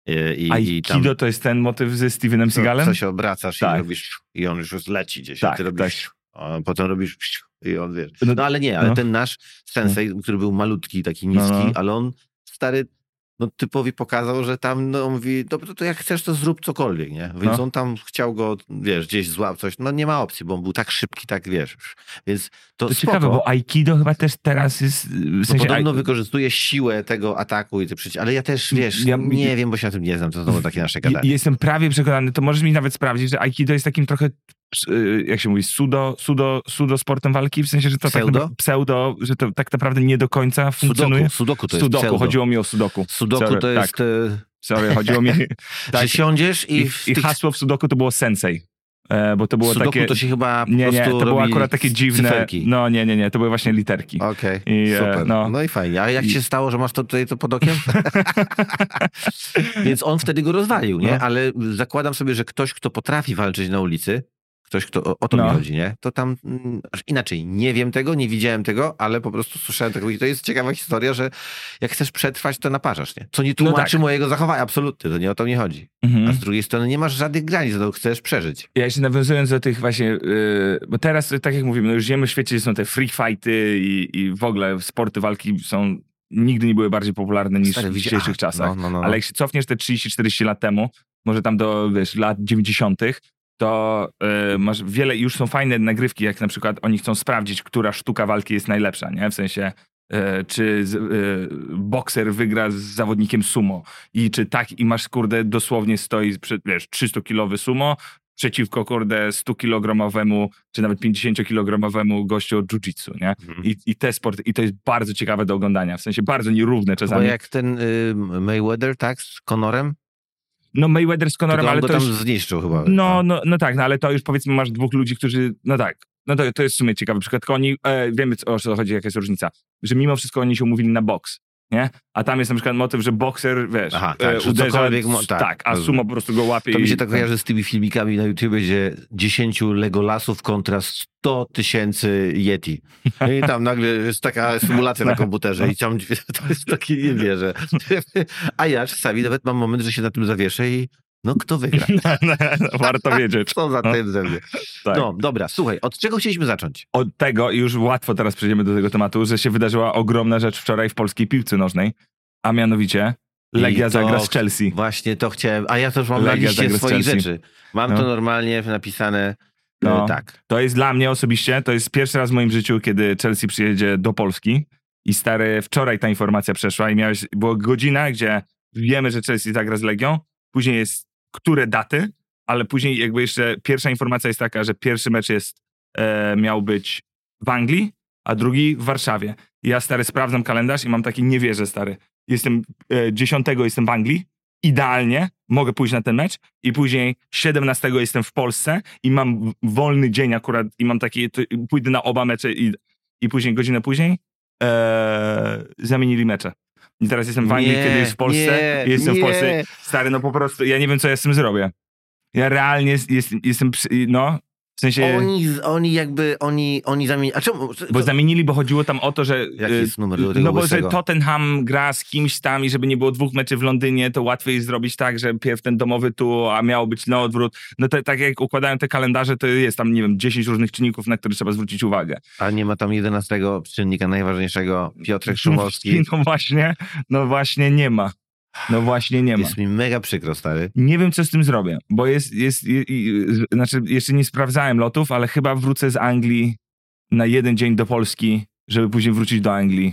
I, i, Aikido i tam to jest ten motyw ze Stevenem co, Seagalem? coś obracasz Tak. i robisz i on już leci gdzieś. Tak, a ty robisz, a potem robisz i on wiesz. No, No ale nie, ale no. ten nasz sensei, który był malutki, taki No, niski, no. ale on stary no typowi pokazał, że tam, no on mówi, dobrze, to jak chcesz, to zrób cokolwiek, nie? Więc No. on tam chciał go, wiesz, gdzieś złapać coś, no nie ma opcji, bo on był tak szybki, tak wiesz. Więc to, To spoko. ciekawe, bo Aikido chyba też teraz jest... W No sensie, podobno ai- wykorzystuje siłę tego ataku i ty przecież, ale ja też, wiesz, Ja- nie wiem, bo się na tym nie znam, to znowu takie nasze I- gadanie. Jestem prawie przekonany, to możesz mi nawet sprawdzić, że Aikido jest takim trochę, y, jak się mówi, sudo, sudo, sudo sportem walki, w sensie, że to Pseudo? tak na, pseudo, że to tak naprawdę nie do końca funkcjonuje. Sudoku, sudoku to jest Sudoku, pseudo. chodziło mi o sudoku. Sudoku Sorry, to jest, Tak, e, sorry, chodziło mi... że tak, siądziesz i, i, w I tych hasło w sudoku to było sensei. E, bo to było sudoku takie... to się chyba po Nie, nie, prostu to było robi akurat takie dziwne... cyferki. No nie, nie, nie, to były właśnie literki. Okej, I, e, super. no. No. i fajnie. A jak I- się stało, że masz to tutaj to pod okiem? Więc on wtedy go rozwalił, nie? No. Ale zakładam sobie, że ktoś, kto potrafi walczyć na ulicy, ktoś, kto, o, o to No. mi chodzi, nie? To tam, mm, aż inaczej, nie wiem tego, nie widziałem tego, ale po prostu słyszałem tego i to jest ciekawa historia, że jak chcesz przetrwać, to naparzasz, nie? Co nie tłumaczy tak. mojego zachowania, absolutnie, to nie o to mi chodzi. Mhm. A z drugiej strony nie masz żadnych granic, to chcesz przeżyć. Ja jeszcze nawiązując do tych właśnie, yy, bo teraz, tak jak mówimy, no już żyjemy w świecie, gdzie są te free fighty i, i w ogóle sporty walki są, nigdy nie były bardziej popularne niż Stary, w widzi- dzisiejszych a, czasach. no, no, no, no. Ale jak się cofniesz te trzydzieści czterdzieści lat temu, może tam do, wiesz, lat dziewięćdziesiątych, to yy, masz wiele, już są fajne nagrywki, jak na przykład oni chcą sprawdzić, która sztuka walki jest najlepsza, nie? W sensie, yy, czy z, yy, bokser wygra z zawodnikiem sumo i czy tak, i masz, kurde, dosłownie stoi, przed, wiesz, trzystukilowy sumo przeciwko, kurde, stokilogramowemu, czy nawet pięćdziesięciokilogramowemu gościu od jiu-jitsu, nie? Mhm. I, I te sporty, i to jest bardzo ciekawe do oglądania, w sensie bardzo nierówne Bo czasami. jak ten y, Mayweather, tak, z Conorem, No Mayweather z Conorem, tylko on ale go to tam już... zniszczył chyba. No, no, no tak, no ale to już powiedzmy masz dwóch ludzi, którzy, no tak, no to, to jest w sumie ciekawy przykład, tylko oni, e, wiemy o co chodzi, jaka jest różnica, że mimo wszystko oni się umówili na boks, nie? A tam jest na przykład motyw, że bokser, wiesz, Aha, tak, e, że uderza, cokolwiek mo- tak, tak, a rozumiem. sumo po prostu go łapie. To mi i- się tak kojarzy z tymi filmikami na YouTubie, gdzie dziesięciu Legolasów kontra sto tysięcy Yeti. No I tam nagle jest taka symulacja na komputerze i tam to jest taki, nie wierzę. A ja czasami nawet mam moment, że się na tym zawieszę i no kto wygra? Warto wiedzieć. Co za No. ten ze mnie. Tak. No dobra, słuchaj, od czego chcieliśmy zacząć? Od tego, i już łatwo teraz przejdziemy do tego tematu, że się wydarzyła ogromna rzecz wczoraj w polskiej piłce nożnej, a mianowicie Legia I to- zagra z Chelsea. Właśnie to chciałem, a ja też mam na Legia liście zagra z swoich Chelsea. rzeczy. Mam No. to normalnie napisane No. e, tak. To jest dla mnie osobiście, to jest pierwszy raz w moim życiu, kiedy Chelsea przyjedzie do Polski i stary, wczoraj ta informacja przeszła i miałeś, była godzina, gdzie wiemy, że Chelsea zagra z Legią, później jest które daty, ale później jakby jeszcze pierwsza informacja jest taka, że pierwszy mecz jest, e, miał być w Anglii, a drugi w Warszawie. I ja stary sprawdzam kalendarz i mam taki, nie wierzę stary, jestem e, dziesiątego jestem w Anglii, idealnie mogę pójść na ten mecz i później siedemnastego jestem w Polsce i mam w- wolny dzień akurat i mam taki, to, pójdę na oba mecze i, i później godzinę później e, zamienili mecze. I teraz jestem w Anglii, Nie, kiedy jest w Polsce nie, i jestem nie. w Polsce. Stary, no po prostu, ja nie wiem, co ja z tym zrobię. Ja realnie jest, jest, jestem, przy, no, w sensie, Oni, oni jakby, oni, oni zamienili, a czemu? bo zamienili, bo chodziło tam o to, że... Jaki e, jest numer do tego No bo że łysego? Tottenham gra z kimś tam i żeby nie było dwóch meczy w Londynie, to łatwiej jest zrobić tak, że pierw ten domowy tu, a miało być na odwrót. No to tak jak układają te kalendarze, to jest tam, nie wiem, dziesięć różnych czynników, na które trzeba zwrócić uwagę. A nie ma tam jedenastego czynnika najważniejszego, Piotrek Szumowski. No właśnie, no właśnie nie ma. No właśnie nie ma. Jest mi mega przykro, stary. Nie wiem, co z tym zrobię, bo jest, jest i, i, znaczy jeszcze nie sprawdzałem lotów, ale chyba wrócę z Anglii na jeden dzień do Polski, żeby później wrócić do Anglii.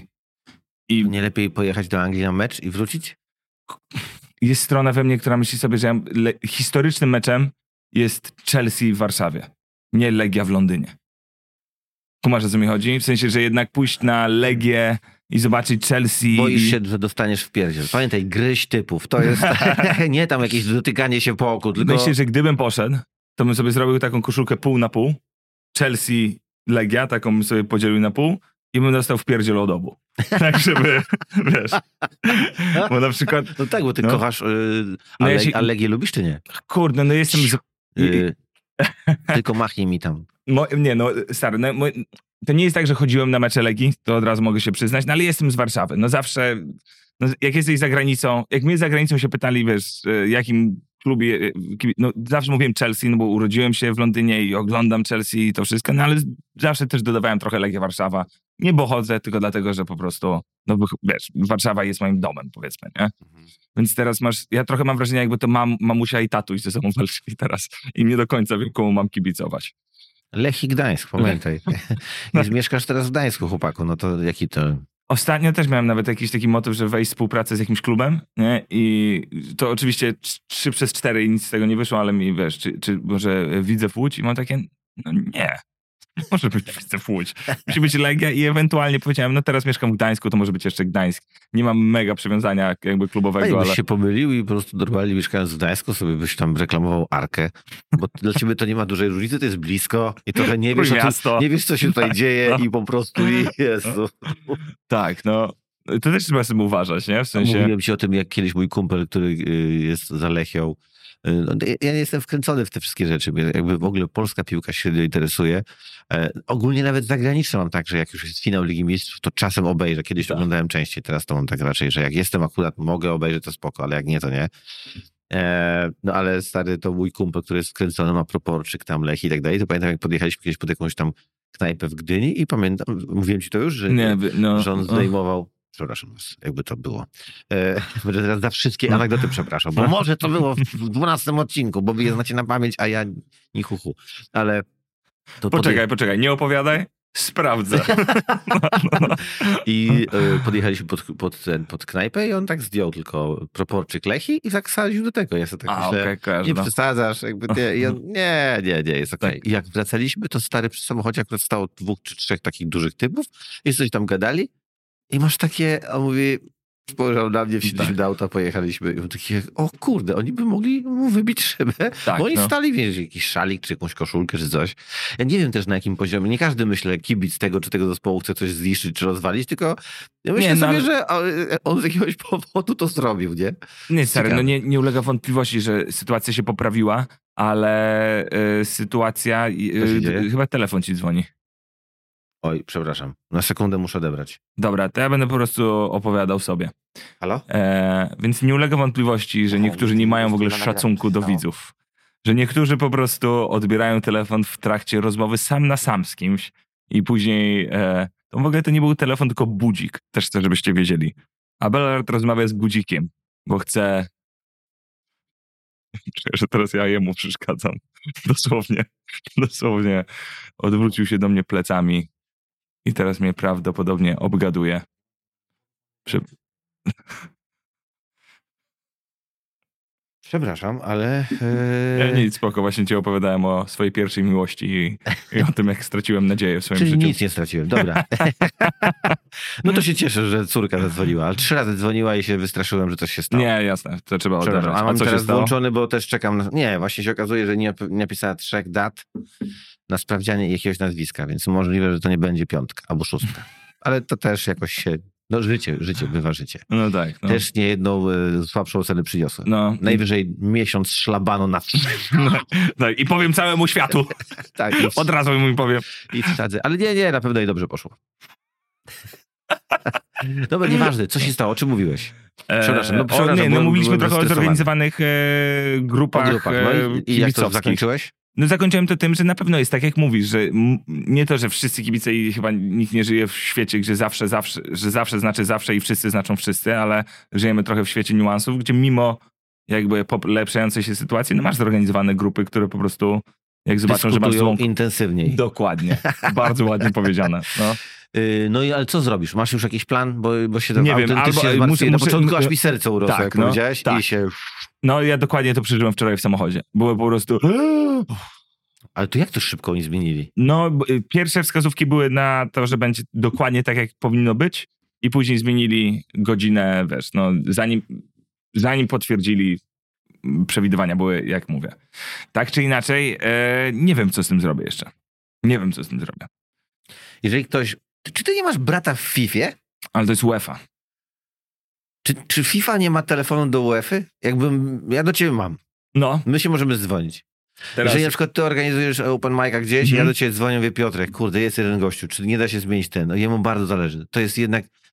I Nie lepiej pojechać do Anglii na mecz i wrócić? jest strona we mnie, która myśli sobie, że ja, le, historycznym meczem jest Chelsea w Warszawie, nie Legia w Londynie. Kumasz, o co mi chodzi? W sensie, że jednak pójść na Legię i zobaczyć Chelsea... Boisz i... się, że dostaniesz w pierdziel. Pamiętaj, gryź typów. To jest nie tam jakieś dotykanie się po oku, tylko... Myślę, że gdybym poszedł, to bym sobie zrobił taką koszulkę pół na pół. Chelsea, Legia, taką bym sobie podzielił na pół i bym dostał w pierdziel od obu. Tak, żeby, wiesz, bo na przykład, No tak, bo ty No. kochasz... Yy, a, No ja Leg- się- a Legię lubisz, czy nie? kurde, no jestem... Z... Yy, tylko machnij mi tam. Mo, nie, no stary, no, mo, to nie jest tak, że chodziłem na mecze Legii, to od razu mogę się przyznać, no ale jestem z Warszawy. No zawsze, No, jak jesteś za granicą, jak mnie za granicą się pytali, wiesz, e, jakim klubie, e, kibi- no zawsze mówiłem Chelsea, no bo urodziłem się w Londynie i oglądam Chelsea i to wszystko, no ale zawsze też dodawałem trochę Legia Warszawa. Nie bo chodzę, tylko dlatego, że po prostu, no bo, wiesz, Warszawa jest moim domem, powiedzmy, nie? Więc teraz masz, ja trochę mam wrażenie, jakby to mam, mamusia i tatuś ze sobą walczyli teraz i nie do końca wiem, komu mam kibicować. Lech i Gdańsk, pamiętaj. Jeśli mieszkasz teraz w Gdańsku, chłopaku, no to jaki to... Ostatnio też miałem nawet jakiś taki motyw, że wejść w współpracę z jakimś klubem, nie? I to oczywiście trzy przez cztery i nic z tego nie wyszło, ale mi, wiesz, czy, czy może widzę w Łódź i mam takie, no nie. Nie może być widzę w Łódź. Musi być Legia i ewentualnie powiedziałem, no teraz mieszkam w Gdańsku, to może być jeszcze Gdańsk. Nie mam mega przywiązania jakby klubowego, Jakbyś ale... się pomylił i po prostu normalnie mieszkając w Gdańsku sobie byś tam reklamował Arkę, bo dla ciebie to nie ma dużej różnicy, to jest blisko i trochę nie wiesz, o Miasto. tym, nie wiesz co się tutaj dzieje No. i po prostu Jezu. Tak, no. To też trzeba sobie uważać, nie? W sensie... Mówiłem ci o tym, jak kiedyś mój kumpel, który y, jest za Lechią, y, no, ja nie jestem wkręcony w te wszystkie rzeczy, mnie jakby w ogóle polska piłka średnio interesuje. E, ogólnie nawet zagraniczna mam tak, że jak już jest finał Ligi Mistrzów, to czasem obejrzę. Kiedyś Tak. oglądałem częściej, teraz to mam tak raczej, że jak jestem akurat, mogę obejrzeć, to spoko, ale jak nie, to nie. E, no ale stary, to mój kumpel, który jest wkręcony, ma proporczyk tam, Lech i tak dalej, to pamiętam, jak podjechaliśmy kiedyś pod jakąś tam knajpę w Gdyni i pamiętam, mówiłem ci to już, że, Nie, no, że on no. zdejmował, przepraszam was, jakby to było. E, będę teraz za wszystkie anegdoty przepraszam, bo może to było w dwunastym odcinku, bo wy je znacie na pamięć, a ja ni chuchu. Ale to Poczekaj, poczekaj, nie opowiadaj, sprawdzę. I e, podjechaliśmy pod, pod, ten, pod knajpę i on tak zdjął tylko proporczyk Lechi i tak sadził do tego. Ja sobie tak A, myślę, okej, kojarzę, nie no. przesadzasz, jakby nie, i on, nie, nie, nie, jest okej. Tak. I jak wracaliśmy, to stary przy samochodzie akurat stało dwóch czy trzech takich dużych typów i coś tam gadali i masz takie, a on mówi, spojrzał na mnie, wsiedliśmy Tak. do auta, pojechaliśmy i on taki, o kurde, oni by mogli mu wybić szybę, Tak, bo oni no. stali, wiesz, jakiś szalik, czy jakąś koszulkę, czy coś. Ja nie wiem też na jakim poziomie, nie każdy, myślę, kibic tego, czy tego zespołu chce coś zniszczyć, czy rozwalić, tylko ja myślę Nie, no, sobie, ale- że a, on z jakiegoś powodu to zrobił, nie? Nie, stary, Ciekawe. no nie, nie ulega wątpliwości, że sytuacja się poprawiła, ale y, sytuacja... y, Co się dzieje? chyba telefon ci dzwoni. Oj, przepraszam, na sekundę muszę odebrać. Dobra, to ja będę po prostu opowiadał sobie. Halo? E, więc nie ulega wątpliwości, że O, niektórzy nie mają w ogóle na nagraniu szacunku do stało. widzów. Że niektórzy po prostu odbierają telefon w trakcie rozmowy sam na sam z kimś i później... E, to w ogóle to nie był telefon, tylko budzik. Też chcę, żebyście wiedzieli. Abelard rozmawia z budzikiem, bo chce... Czuję, że teraz ja jemu przeszkadzam. Dosłownie. Dosłownie. Odwrócił się do mnie plecami i teraz mnie prawdopodobnie obgaduje. Prze- Przepraszam, ale... Ja E... nic, spoko, właśnie ci opowiadałem o swojej pierwszej miłości i, i o tym, jak straciłem nadzieję w swoim Czyli życiu. nic nie straciłem, dobra. No to się cieszę, że córka zadzwoniła, ale trzy razy dzwoniła i się wystraszyłem, że coś się stało. Nie, jasne, to trzeba Przepraszam, odebrać. a mam co się teraz stało? włączony, bo też czekam na... Nie, właśnie się okazuje, że nie, nap- nie napisała trzech dat na sprawdzianie jakiegoś nazwiska, więc możliwe, że to nie będzie piątka albo szóstka. Ale to też jakoś się... No życie, życie, bywa życie. No tak, no. Też nie jedną y, słabszą ocenę przyniosłem. No, Najwyżej miesiąc szlabano na tak, i powiem całemu światu. tak, i, Od razu mu powiem. i wsadzę. Ale nie, nie, na pewno i dobrze poszło. Dobra, nieważne. Co się stało? O czym mówiłeś? Przepraszam, no E, przepraszam, o, nie, no byłem- mówiliśmy byłem trochę o zestresowany. zorganizowanych e, O grupach, grupach. No e, i, i jak to kibicowskich. zakończyłeś? No zakończyłem to tym, że na pewno jest tak, jak mówisz, że m- nie to, że wszyscy kibice i chyba nikt nie żyje w świecie, gdzie zawsze, zawsze, że zawsze znaczy zawsze i wszyscy znaczą wszyscy, ale żyjemy trochę w świecie niuansów, gdzie mimo jakby polepszającej się sytuacji, no masz zorganizowane grupy, które po prostu jak zobaczą, że masz Dyskutują złą... intensywniej. Dokładnie. Bardzo ładnie powiedziane. No. Yy, no i ale co zrobisz? Masz już jakiś plan? Bo, bo się tam Nie wiem, autentycznie albo, e, zmartwię. muszę- Na muszę- początku aż mi serce urosło, tak, jak no, powiedziałeś. tak. I się... no ja dokładnie to przeżyłem wczoraj w samochodzie. Było po prostu... Ale to jak to szybko oni zmienili? No, b- y, pierwsze wskazówki były na to, że będzie dokładnie tak, jak powinno być i później zmienili godzinę, wiesz, no, zanim, zanim potwierdzili m, przewidywania były, jak mówię. Tak czy inaczej, e, nie wiem, co z tym zrobię jeszcze. Nie wiem, co z tym zrobię. Jeżeli ktoś... Czy ty nie masz brata w Fifie? Ale to jest UEFA. Czy, czy FIFA nie ma telefonu do UEFA? Jakbym... Ja do ciebie mam. No, My się możemy dzwonić. teraz... Jeżeli na przykład ty organizujesz open mic'a gdzieś i ja Mhm. do ciebie dzwonię, mówię, Piotrek, kurde, jest jeden gościu, czy nie da się zmienić ten? No jemu bardzo zależy. To jest jednak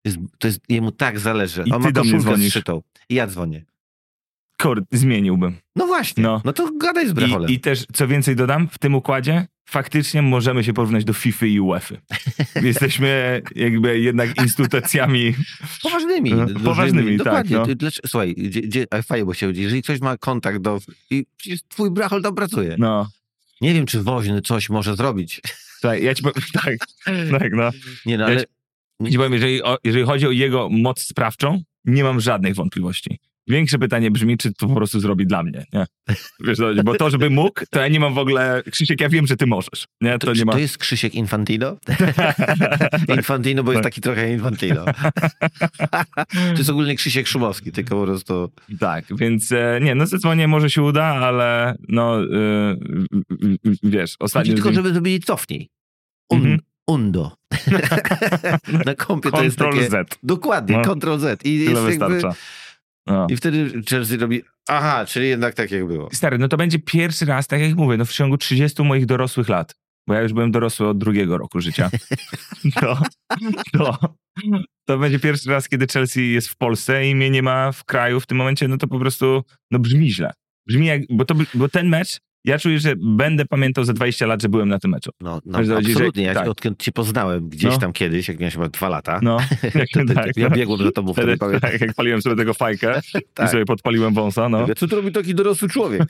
jest, to jest, jemu tak zależy. I On ty ma do mnie koszulkę dzwonisz. zszytą. I ja dzwonię. Kurde, zmieniłbym. No właśnie, No. no, to gadaj z Brecholem. I, I też, co więcej dodam, w tym układzie faktycznie możemy się porównać do FIFA i UEFA. Jesteśmy jakby jednak instytucjami Poważnymi. No, dużymi. poważnymi, tak, Dokładnie. no. Ty, dlaczego, słuchaj, gdzie, gdzie, a fajnie, bo się chodzi, jeżeli ktoś ma kontakt do... I przecież twój Brachol tam pracuje. No. Nie wiem, czy Woźny coś może zrobić. Tak, ja ci powiem, tak, tak, no. Nie no, Ja ale... ci, ci powiem, jeżeli, o, jeżeli chodzi o jego moc sprawczą, nie mam żadnych wątpliwości. Większe pytanie brzmi, czy to po prostu zrobi dla mnie, nie? Wiesz, no, bo to, żeby mógł, to ja nie mam w ogóle... Krzysiek, ja wiem, że ty możesz, nie? To, To, nie czy ma... to jest Krzysiek Infantino? Infantino, bo jest taki trochę Infantino. To jest ogólnie Krzysiek Szumowski, tylko po prostu... Tak, więc e, nie, no zdecydowanie może się uda, ale no, e, wiesz, ostatnio... Chodzi tylko, żeby zrobili cofnij. Un, Mhm. Undo. Na kompie to jest Control takie... Z, Dokładnie, No. Ctrl Z. I, tyle jest jakby, wystarcza. No. I wtedy Chelsea robi, aha, czyli jednak tak jak było. Stary, no to będzie pierwszy raz, tak jak mówię, no w ciągu trzydziestu moich dorosłych lat, bo ja już byłem dorosły od drugiego roku życia, to, to, to będzie pierwszy raz, kiedy Chelsea jest w Polsce i mnie nie ma w kraju w tym momencie, no to po prostu, no brzmi źle. Brzmi jak, bo, to, bo ten mecz, ja czuję, że będę pamiętał za dwadzieścia lat, że byłem na tym meczu. No, no Wiesz, że- absolutnie. Ja tak. odkąd cię poznałem gdzieś No. tam kiedyś, jak miałem chyba dwa lata, No, jak, to, to, tak, ja no. biegłem za tobą wtedy, Wtedy, pamiętam. tak, jak paliłem sobie tego fajkę i Tak. sobie podpaliłem wąsa, no. Co to robi taki dorosły człowiek?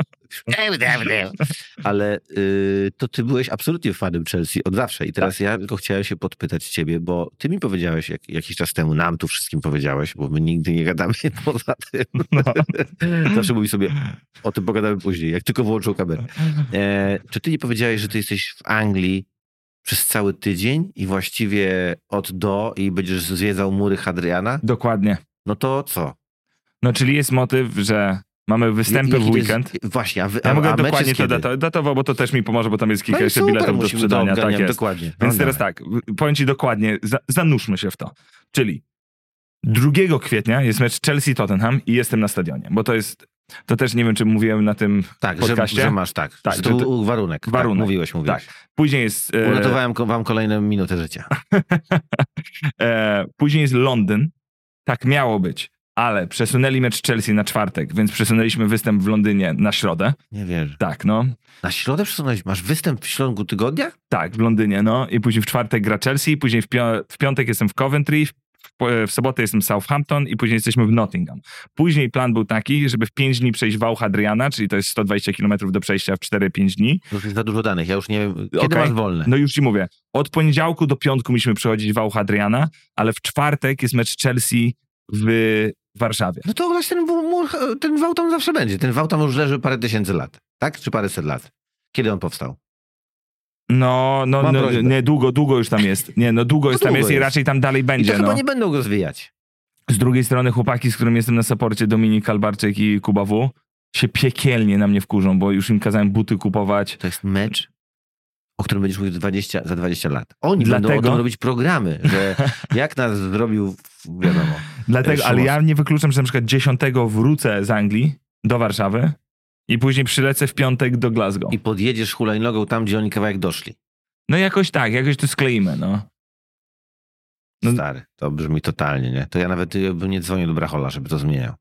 Ale y, to ty byłeś absolutnie fanem Chelsea od zawsze. I teraz ja tylko chciałem się podpytać ciebie, bo ty mi powiedziałeś jak, jakiś czas temu, nam tu wszystkim powiedziałeś, bo my nigdy nie gadamy poza tym. No. Zawsze mówi sobie, o tym pogadamy później, jak tylko wyłączył kamerę. E, czy ty nie powiedziałeś, że ty jesteś w Anglii przez cały tydzień i właściwie od do i będziesz zwiedzał mury Hadriana? Dokładnie. No to co? No, czyli jest motyw, że mamy występy Jaki w to weekend. Jest, właśnie, a, wy, Ja a, mogę a mecz dokładnie jest to kiedy? dato- datować, bo to też mi pomoże, bo tam jest kilka No i jeszcze super, biletów do musimy sprzedania. to Tak ogarniać, jest. dokładnie. No Więc teraz dawaj. tak, powiem ci dokładnie, za, zanurzmy się w to. Czyli drugiego kwietnia jest mecz Chelsea-Tottenham i jestem na stadionie, bo to jest, to też nie wiem, czy mówiłem na tym Tak, że, podcaście. że masz tak. Tak, że że to to- był warunek. warunek. Tak, mówiłeś, mówiłeś. Później jest... E, Uratowałem ko- wam kolejną minutę życia. e, później jest Londyn. Tak miało być, ale przesunęli mecz Chelsea na czwartek, więc przesunęliśmy występ w Londynie na środę. Nie wierzę. Tak, no. Na środę przesunąłeś? Masz występ w środku tygodnia? Tak, w Londynie, no. I później w czwartek gra Chelsea, później w, pio- w piątek jestem w Coventry, w, w sobotę jestem w Southampton i później jesteśmy w Nottingham. Później plan był taki, żeby w pięć dni przejść wał Hadriana, czyli to jest sto dwadzieścia kilometrów do przejścia w cztery pięć dni. No to jest za dużo danych. Ja już nie wiem, kiedy Okej. masz wolne. No już ci mówię, od poniedziałku do piątku mieliśmy przechodzić wał Hadriana, ale w czwartek jest mecz Chelsea w Warszawie. No to właśnie ten, mur, ten wał tam zawsze będzie. Ten wał tam już leży parę tysięcy lat. Tak? Czy paręset lat? Kiedy on powstał? No, no, Mam no prośbę. nie, długo, długo już tam jest. Nie, no długo jest tam długo jest i jest. raczej tam dalej I będzie, to no. chyba nie będą go zwijać. Z drugiej strony chłopaki, z którymi jestem na saporcie, Dominik Kalbarczyk i Kuba W, się piekielnie na mnie wkurzą, bo już im kazałem buty kupować. To jest mecz, o którym będziesz mówił dwadzieścia, za dwadzieścia lat. Oni będą Dlatego- o tym robić programy, że jak nas zrobił, wiadomo. Dlatego, ale ja nie wykluczam, że na przykład dziesiątego wrócę z Anglii do Warszawy i później przylecę w piątek do Glasgow. I podjedziesz hulajnogą tam, gdzie oni kawałek doszli. No jakoś tak, jakoś to skleimy, no. No- Stary, to brzmi totalnie, nie? To ja nawet y, bym nie dzwonił do Brachola, żeby to zmieniał.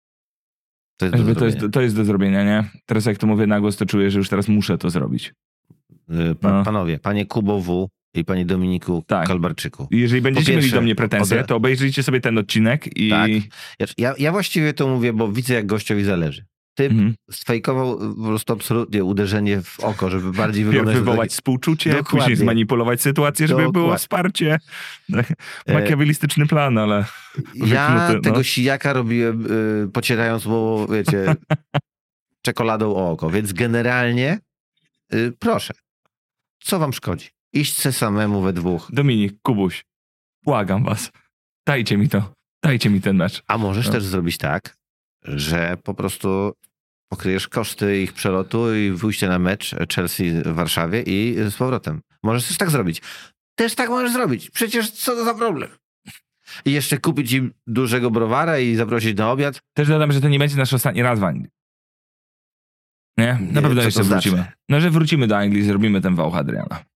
To jest do Żeby to, jest, zrobienia. to jest do zrobienia, nie? Teraz jak to mówię na głos, to czuję, że już teraz muszę to zrobić. Y, Pa, no. Panowie, panie Kubo W i panie Dominiku Tak. Kalbarczyku. I jeżeli będziecie pierwsze, mieli do mnie pretensje, od- to obejrzyjcie sobie ten odcinek i... Tak. Ja, ja, ja właściwie to mówię, bo widzę, jak gościowi zależy. Typ Mhm. sfejkował y, po prostu absolutnie uderzenie w oko, żeby bardziej Pierw wyglądać... wywołać współczucie, Dokładnie. później zmanipulować sytuację, żeby było Dokładnie. wsparcie. E, Makiawelistyczny plan, ale... Ja wyknuty, tego no. sijaka robiłem y, pocierając mu, wiecie, czekoladą o oko. Więc generalnie y, proszę, co wam szkodzi? Iść se samemu we dwóch. Dominik, Kubuś, błagam was, dajcie mi to, dajcie mi ten mecz. A możesz No. też zrobić tak, że po prostu pokryjesz koszty ich przelotu i wyjście na mecz Chelsea w Warszawie i z powrotem. Możesz też tak zrobić. Też tak możesz zrobić. Przecież co to za problem? I jeszcze kupić im dużego browara i zaprosić na obiad. Też dodam, że to nie będzie nasz ostatni raz w Anglii. Nie? Nie, Na pewno co jeszcze to znaczy? wrócimy. No, że wrócimy do Anglii, zrobimy ten wał Hadriana.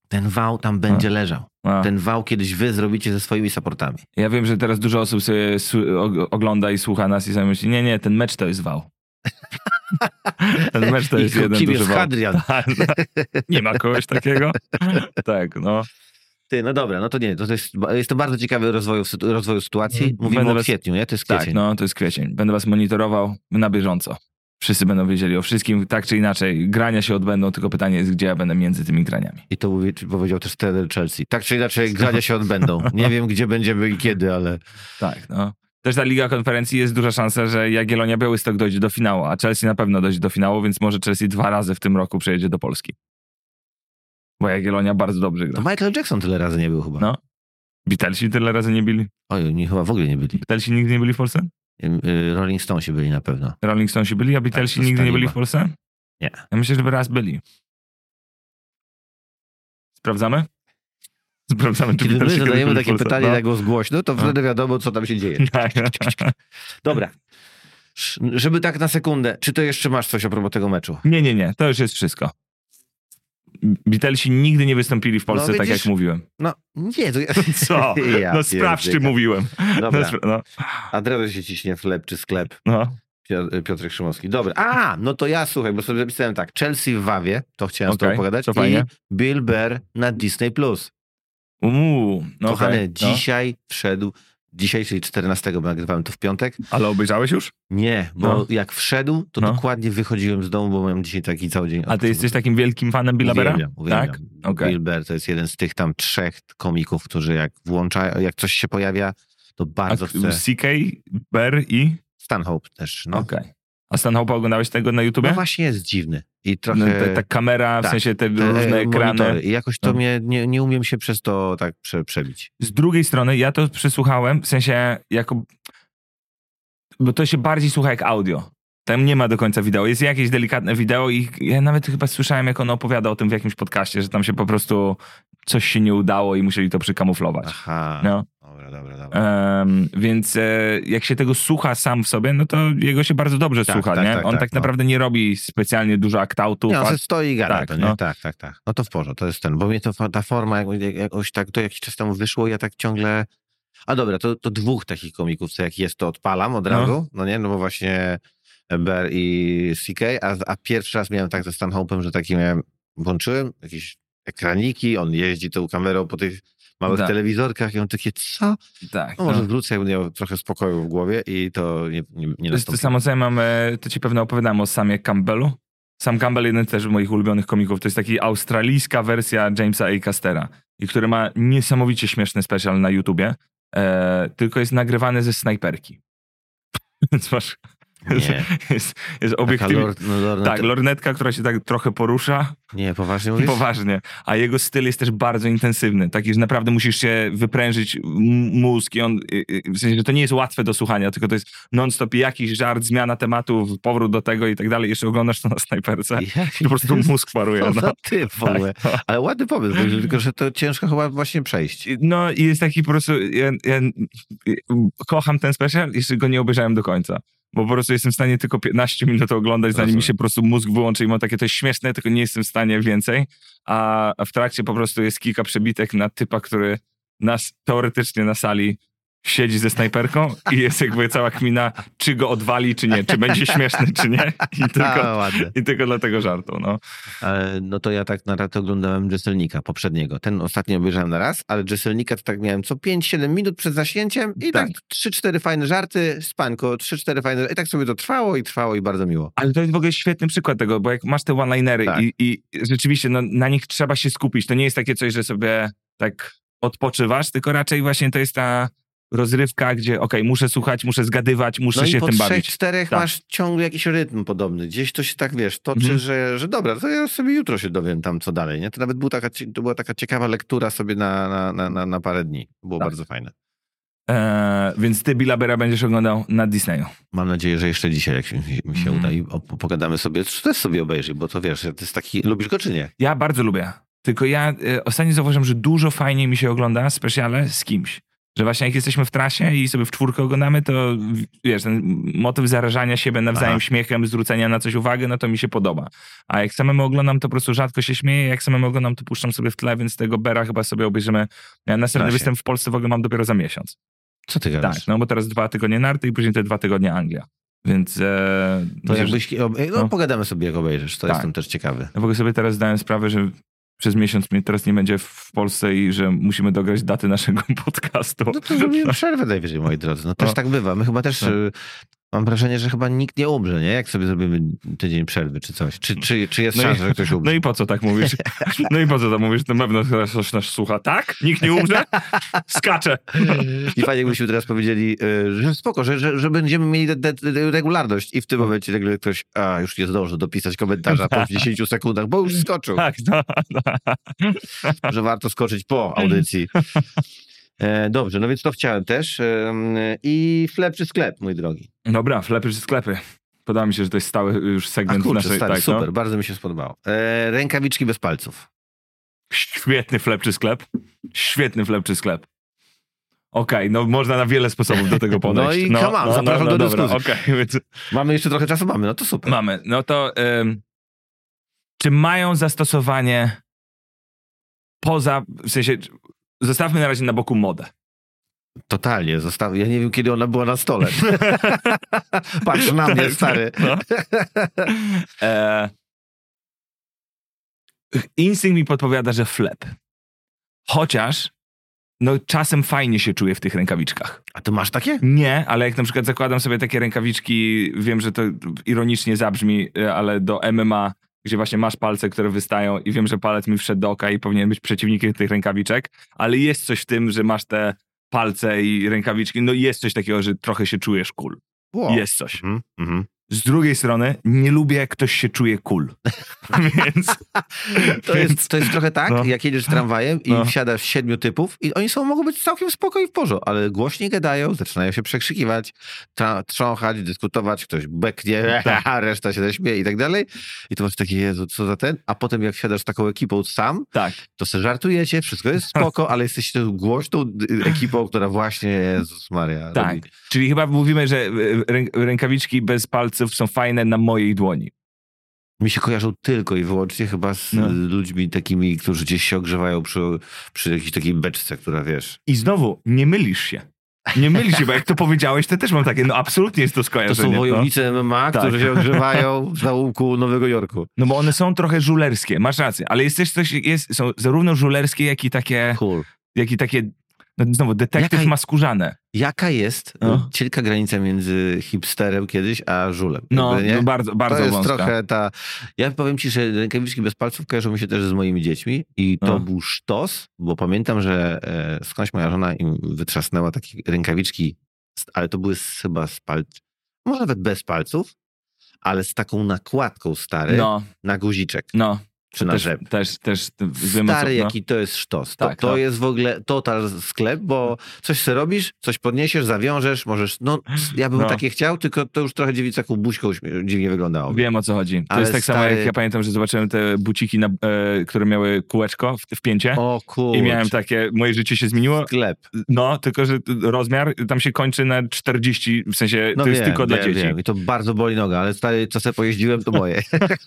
Ten wał tam będzie A. leżał. A. Ten wał kiedyś wy zrobicie ze swoimi supportami. Ja wiem, że teraz dużo osób sobie su- og- ogląda i słucha nas i sobie myśli, nie, nie, ten mecz to jest wał. Ten mecz to I jest jeden kim duży jest wał. Hadrian? Nie ma kogoś takiego? Tak, no. Ty, no dobra, no to nie, to, to jest, jest to bardzo ciekawy rozwoju, rozwoju sytuacji. Mówimy Będę o was- kwietniu, nie? To jest Tak, kwiecień. no, to jest kwiecień. Będę was monitorował na bieżąco. Wszyscy będą wiedzieli o wszystkim, tak czy inaczej. Grania się odbędą, tylko pytanie jest, gdzie ja będę między tymi graniami. I to mówi, powiedział też trener Chelsea. Tak czy inaczej, grania się odbędą. Nie wiem, gdzie będziemy i kiedy, ale... Tak, no. Też ta Liga Konferencji jest duża szansa, że Jagiellonia Białystok dojdzie do finału, a Chelsea na pewno dojdzie do finału, więc może Chelsea dwa razy w tym roku przyjedzie do Polski. Bo Jagiellonia bardzo dobrze gra. To Michael Jackson tyle razy nie był chyba. No. Beatlesi tyle razy nie byli? Oj, oni chyba w ogóle nie byli. Beatlesi nigdy nie byli w Polsce? Y, y, Rolling Stonesi byli na pewno. Rolling Stonesi byli, a Beatlesi Tak, nigdy nie byli zostali w Polsce? Nie. Ja myślę, że raz byli. Sprawdzamy? Sprawdzamy, czy Kiedy my Beatlesi kiedyś zadajemy byli w takie Polsce. pytanie No. na głos głośno, to No. wtedy wiadomo, co tam się dzieje. Dobra. Sz- Żeby tak na sekundę, czy to jeszcze masz coś a propos tego meczu? Nie, nie, nie, to już jest wszystko. Beatlesi nigdy nie wystąpili w Polsce, No, tak widzisz? jak mówiłem. No, nie, to ja... Co? Ja No sprawdź, czy pierdzielę. mówiłem. Dobra, No, adres się ciśnie w chleb czy sklep. no. Pio- Piotrek Szymowski. Dobra. A, no to ja słuchaj, bo sobie zapisałem tak. Chelsea w Wawie, to chciałem z tobą Okej, pogadać. to fajnie. I Bill Burr na Disney Plus. Uuu, no Kochany, okej, no. dzisiaj wszedł, dzisiaj, czyli czternastego, bo nagrywałem to w piątek. Ale obejrzałeś już? Nie, bo No. jak wszedł, to No. dokładnie wychodziłem z domu, bo miałem dzisiaj taki cały dzień. A ty jesteś takim wielkim fanem Billa Burra? Uwielbiam, uwielbiam. Tak? Okej. Bill Burr to jest jeden z tych tam trzech komików, którzy jak włączają, jak coś się pojawia, to bardzo A chce. C K, Burr i... Stanhope też, no. Okej. A Stanhope'a oglądałeś tego na YouTubie? No właśnie jest dziwny. I trochę... No, ta, ta kamera, w tak, sensie te te różne ekrany. monitory. I jakoś to No. mnie, nie, nie umiem się przez to tak prze, przebić. Z drugiej strony ja to przysłuchałem, w sensie jako... Bo to się bardziej słucha jak audio. Tam nie ma do końca wideo. Jest jakieś delikatne wideo i ja nawet chyba słyszałem, jak on opowiada o tym w jakimś podcaście, że tam się po prostu coś się nie udało i musieli to przykamuflować. Aha. No. Dobra, dobra, dobra. Um, więc e, jak się tego słucha sam w sobie, no to jego się bardzo dobrze Tak, słucha, tak, nie? tak, On tak, tak no. naprawdę nie robi specjalnie dużo aktautów. Nie, on a- se stoi i gada tak, to, nie? no. Tak, tak, tak. No to w porządku, to jest ten, bo mnie to ta forma jak, jak- jakoś tak, to jakiś czas temu wyszło, ja tak ciągle... A dobra, to, to dwóch takich komików, co jak jest, to odpalam od No. razu, no nie? No bo właśnie Burr i C K, a, a pierwszy raz miałem tak ze Stanhope'em, że taki miałem, włączyłem jakieś ekraniki, on jeździ tą kamerą po tych małych Tak. telewizorkach i on takie, co? tak, No może no. wrócę, jak będę miał trochę spokoju w głowie i to nie, nie, nie To jest to nastąpiło. samo, co ja mam, e, to ci pewno opowiadałem o Samie Campbellu. Sam Campbell, jeden też z moich ulubionych komików, to jest taki australijska wersja Jamesa A. Castera, i który ma niesamowicie śmieszny special na YouTubie, e, tylko jest nagrywany ze snajperki. Więc masz... Nie. Jest, jest Taka obiektyw... lord, no, lornet- Tak, lornetka, która się tak trochę porusza. Nie, poważnie mówisz? Poważnie. A jego styl jest też bardzo intensywny. Taki, że naprawdę musisz się wyprężyć m- mózg i on, y, y, w sensie, że to nie jest łatwe do słuchania, tylko to jest non-stop jakiś żart, zmiana tematu, powrót do tego i tak dalej. Jeszcze oglądasz to na snajperce. Jak? I po prostu mózg paruje. Co No. za typ w ogóle. Tak, no. Ale ładny pomysł, bo- tylko że to ciężko chyba właśnie przejść. No i jest taki po prostu, ja, ja kocham ten special, jeszcze go nie obejrzałem do końca. Bo po prostu jestem w stanie tylko piętnaście minut oglądać, zanim mi Rozumiem. się po prostu mózg wyłączy i mam takie, to jest śmieszne, tylko nie jestem w stanie więcej. A a w trakcie po prostu jest kilka przebitek na typa, który nas teoretycznie na sali siedzi ze snajperką i jest jakby cała kmina, czy go odwali, czy nie, czy będzie śmieszny, czy nie. I A, tylko, ładne. i tylko dla tego żartu, no. Ale no to ja tak na raty oglądałem Jesselnika poprzedniego. Ten ostatni obejrzałem na raz, ale Jesselnika to tak miałem co pięć siedem minut przed zaśnięciem i tak Tak. trzy cztery fajne żarty, spanko, trzy cztery fajne... I tak sobie to trwało i trwało i bardzo miło. Ale to jest w ogóle świetny przykład tego, bo jak masz te one-linery Tak. i, i rzeczywiście no, na nich trzeba się skupić. To nie jest takie coś, że sobie tak odpoczywasz, tylko raczej właśnie to jest ta rozrywka, gdzie okej, muszę słuchać, muszę zgadywać, muszę No się i po tym trzech, bawić. czterech Tak. masz ciągle jakiś rytm podobny. Gdzieś to się tak, wiesz, toczy, Mhm. że, że dobra, to ja sobie jutro się dowiem tam, co dalej, nie? To nawet był taka, to była taka ciekawa lektura sobie na, na, na, na, na parę dni. Było Tak. bardzo fajne. Eee, więc ty Billa Burra będziesz oglądał na Disneyu. Mam nadzieję, że jeszcze dzisiaj, jak się, mi się Mhm. uda i op- pogadamy sobie, czy też sobie obejrzyj, bo to wiesz, to jest taki, lubisz go czy nie? Ja bardzo lubię. Tylko ja e, ostatnio zauważyłem, że dużo fajniej mi się ogląda specjale z kimś. Że właśnie jak jesteśmy w trasie i sobie w czwórkę oglądamy, to wiesz, ten motyw zarażania siebie nawzajem Aha. śmiechem, zwrócenia na coś uwagi, no to mi się podoba. A jak samemu oglądam, to po prostu rzadko się śmieję, jak samemu oglądam, to puszczam sobie w tle, więc tego Bera chyba sobie obejrzymy. Ja następny Trasie. występ w Polsce w ogóle mam dopiero za miesiąc. Co ty gadasz? Tak, no bo teraz dwa tygodnie narty i później te dwa tygodnie Anglia. Więc e, To myślę, jakbyś... No, no. pogadamy sobie, jak obejrzysz. To Tak. jestem też ciekawy. ja w ogóle sobie teraz zdałem sprawę, że przez miesiąc mnie teraz nie będzie w Polsce i że musimy dograć daty naszego podcastu. No to zrobimy przerwę najwyżej, moi drodzy. No też No. tak bywa. My chyba też... No. y, Mam wrażenie, że chyba nikt nie umrze, nie? Jak sobie zrobimy tydzień przerwy czy coś. Czy, czy, czy jest No i- szansa, że ktoś umrze? No i po co tak mówisz? No i po co tak mówisz? Na pewno ktoś nas słucha. Tak? Nikt nie umrze? Skacze. I fajnie, jakbyśmy teraz powiedzieli, y, że spoko, że, że, że będziemy mieli de, de, regularność i w tym momencie nagle ktoś, a już nie zdąży dopisać komentarza po dziesięciu sekundach, bo już skoczył. Tak, no, no. Że warto skoczyć po audycji. E, dobrze, no więc to chciałem też. E, I chleb czy sklep, mój drogi. Dobra, flepy czy sklepy. Podoba mi się, że to jest stały już A segment kurczę, naszej... stary, tak, super, no. bardzo mi się spodobało. E, rękawiczki bez palców. Świetny flep czy sklep. Świetny flep czy sklep. Okej, no można na wiele sposobów do tego podejść. No i come on, zapraszam do dobra, dyskusji. okej, więc Mamy jeszcze trochę czasu? Mamy, no to super. mamy. No to ym, czy mają zastosowanie poza, w sensie, zostawmy na razie na boku modę. Totalnie, zostaw... ja nie wiem, kiedy ona była na stole. Patrz na mnie, stary. No. E, instynkt mi podpowiada, że flep. Chociaż no czasem fajnie się czuję w tych rękawiczkach. A ty masz takie? Nie, ale jak na przykład zakładam sobie takie rękawiczki, wiem, że to ironicznie zabrzmi, ale do M M A, gdzie właśnie masz palce, które wystają i wiem, że palec mi wszedł do oka i powinien być przeciwnikiem tych rękawiczek, ale jest coś w tym, że masz te palce i rękawiczki, no jest coś takiego, że trochę się czujesz cool. Wow. Jest coś. Mhm, mhm. Z drugiej strony nie lubię, jak ktoś się czuje cool. Więc... To, jest, to jest trochę tak, No. jak jedziesz tramwajem i No. wsiadasz siedmiu typów i oni są, mogą być całkiem spoko i w porządku, ale głośniej gadają, zaczynają się przekrzykiwać, tra- trząchać, dyskutować, ktoś beknie, Tak. a reszta się zaśmieje i tak dalej. I to masz takie, Jezu, co za ten? A potem jak wsiadasz z taką ekipą sam, Tak. to se żartujecie, wszystko jest spoko, ale jesteście tą głośną y, ekipą, która właśnie, Jezus Maria, Tak. robi. Czyli chyba mówimy, że rę- rękawiczki bez palców są fajne na mojej dłoni. Mi się kojarzą tylko i wyłącznie chyba z No. y, ludźmi takimi, którzy gdzieś się ogrzewają przy, przy jakiejś takiej beczce, która wiesz... I znowu, nie mylisz się. Nie mylisz się, bo jak to powiedziałeś, to też mam takie, no absolutnie jest to To skojarzenie. są no. wojownicy M M A, Tak. którzy się ogrzewają w zaułku Nowego Jorku. No bo one są trochę żulerskie, masz rację, ale jest też coś, jest, są zarówno żulerskie, jak i takie, Cool. jak i takie, no znowu, detektyw Jaka- ma skórzane. Jaka jest No. cienka granica między hipsterem kiedyś, a żulem? No, Jakby, nie? no bardzo, bardzo to jest wąska. trochę ta... Ja powiem ci, że rękawiczki bez palców kojarzą mi się też z moimi dziećmi i to No. był sztos, bo pamiętam, że e, skądś moja żona im wytrzasnęła takie rękawiczki, ale to były z, chyba z palców, może nawet bez palców, ale z taką nakładką, stary, No, na guziczek, no. czy na też, rzep. też, też, wiem, o co- Stary, no. jaki to jest sztos. To, Tak, to tak. jest w ogóle total sklep, bo coś sobie robisz, coś podniesiesz, zawiążesz, możesz, no ja bym No. takie chciał, tylko to już trochę dziewica taką buźką śmie- dziwnie wyglądało. Wiem, o co chodzi. To Ale jest tak samo, stary- jak ja pamiętam, że zobaczyłem te buciki, na, e, które miały kółeczko w, w pięcie. O kurczę. I miałem takie, moje życie się zmieniło. Sklep. No, tylko że rozmiar tam się kończy na czterdzieści, w sensie No to jest wiem, tylko dla wiem, dzieci. wiem. I to bardzo boli noga, ale stary, co sobie pojeździłem, to moje.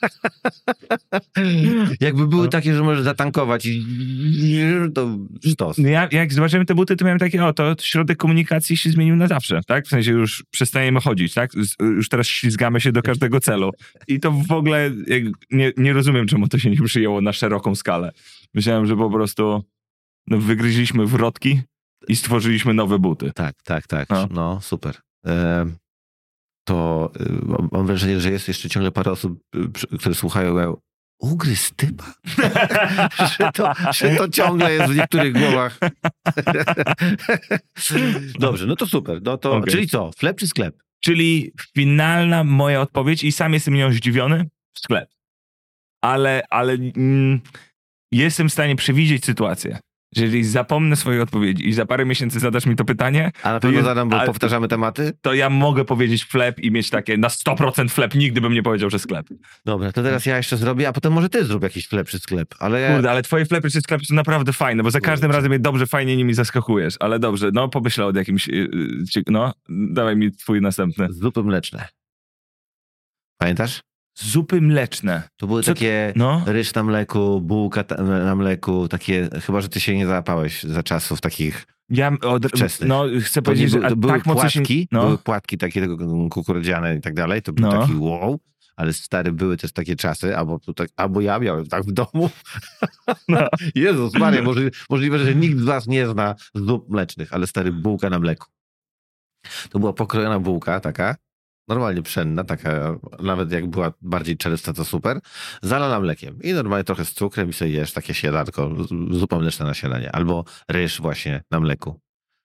Jakby były No. takie, że możesz zatankować i to sztos. No ja, jak zobaczyłem te buty, to miałem takie, o, to środek komunikacji się zmienił na zawsze, tak? W sensie już przestajemy chodzić, tak? Z- Już teraz ślizgamy się do każdego celu. I to w ogóle jak, nie, nie rozumiem, czemu to się nie przyjęło na szeroką skalę. Myślałem, że po prostu no, wygryźliśmy wrotki i stworzyliśmy nowe buty. Tak, tak, tak. No. No, super. Em, to y, mam- mam wrażenie, że jest jeszcze ciągle parę osób, y, przy- które słuchają, mają ugryz typa? że, to, że to ciągle jest w niektórych głowach. Dobrze, no to super. No to, Okej. Czyli co? Chleb czy sklep? Czyli finalna moja odpowiedź i sam jestem nią zdziwiony, sklep. Ale, ale mm, jestem w stanie przewidzieć sytuację, Jeżeli zapomnę swojej odpowiedzi i za parę miesięcy zadasz mi to pytanie, A na to pewno jest- zadam, bo a- powtarzamy tematy? to ja mogę powiedzieć flep i mieć takie na sto procent flep. Nigdy bym nie powiedział, że sklep. Dobra, to teraz ja jeszcze zrobię, a potem może ty zrób jakiś lepszy sklep. Ale ja... Kurde, ale twoje flepy czy sklepy są naprawdę fajne, bo za każdym Kurczę. razem mnie dobrze, fajnie nimi zaskakujesz. Ale dobrze, no pomyślę o jakimś... Yy, yy, no, dawaj mi twój następny. Zupy mleczne. Pamiętasz? Zupy mleczne. To były Co- takie No. ryż na mleku, bułka ta- na mleku, takie, chyba, że ty się nie załapałeś za czasów takich. Ja od, Wczesnych. no, chcę To, nie powiedzieć, były, że to a były tak mocno się... płatki, No. były płatki takie tego kukurydziane i tak dalej, to był No. taki wow, ale stary, były też takie czasy, albo, tu tak, albo ja miałem tak w domu. No. Jezus Maria, możliwe, możliwe, że nikt z was nie zna zup mlecznych, ale stary, bułka na mleku. To była pokrojona bułka taka, normalnie pszenna, taka, nawet jak była bardziej czersta, to super, zalana mlekiem i normalnie trochę z cukrem i sobie jesz takie śniadanko, zupa mleczna na śniadanie, albo ryż właśnie na mleku.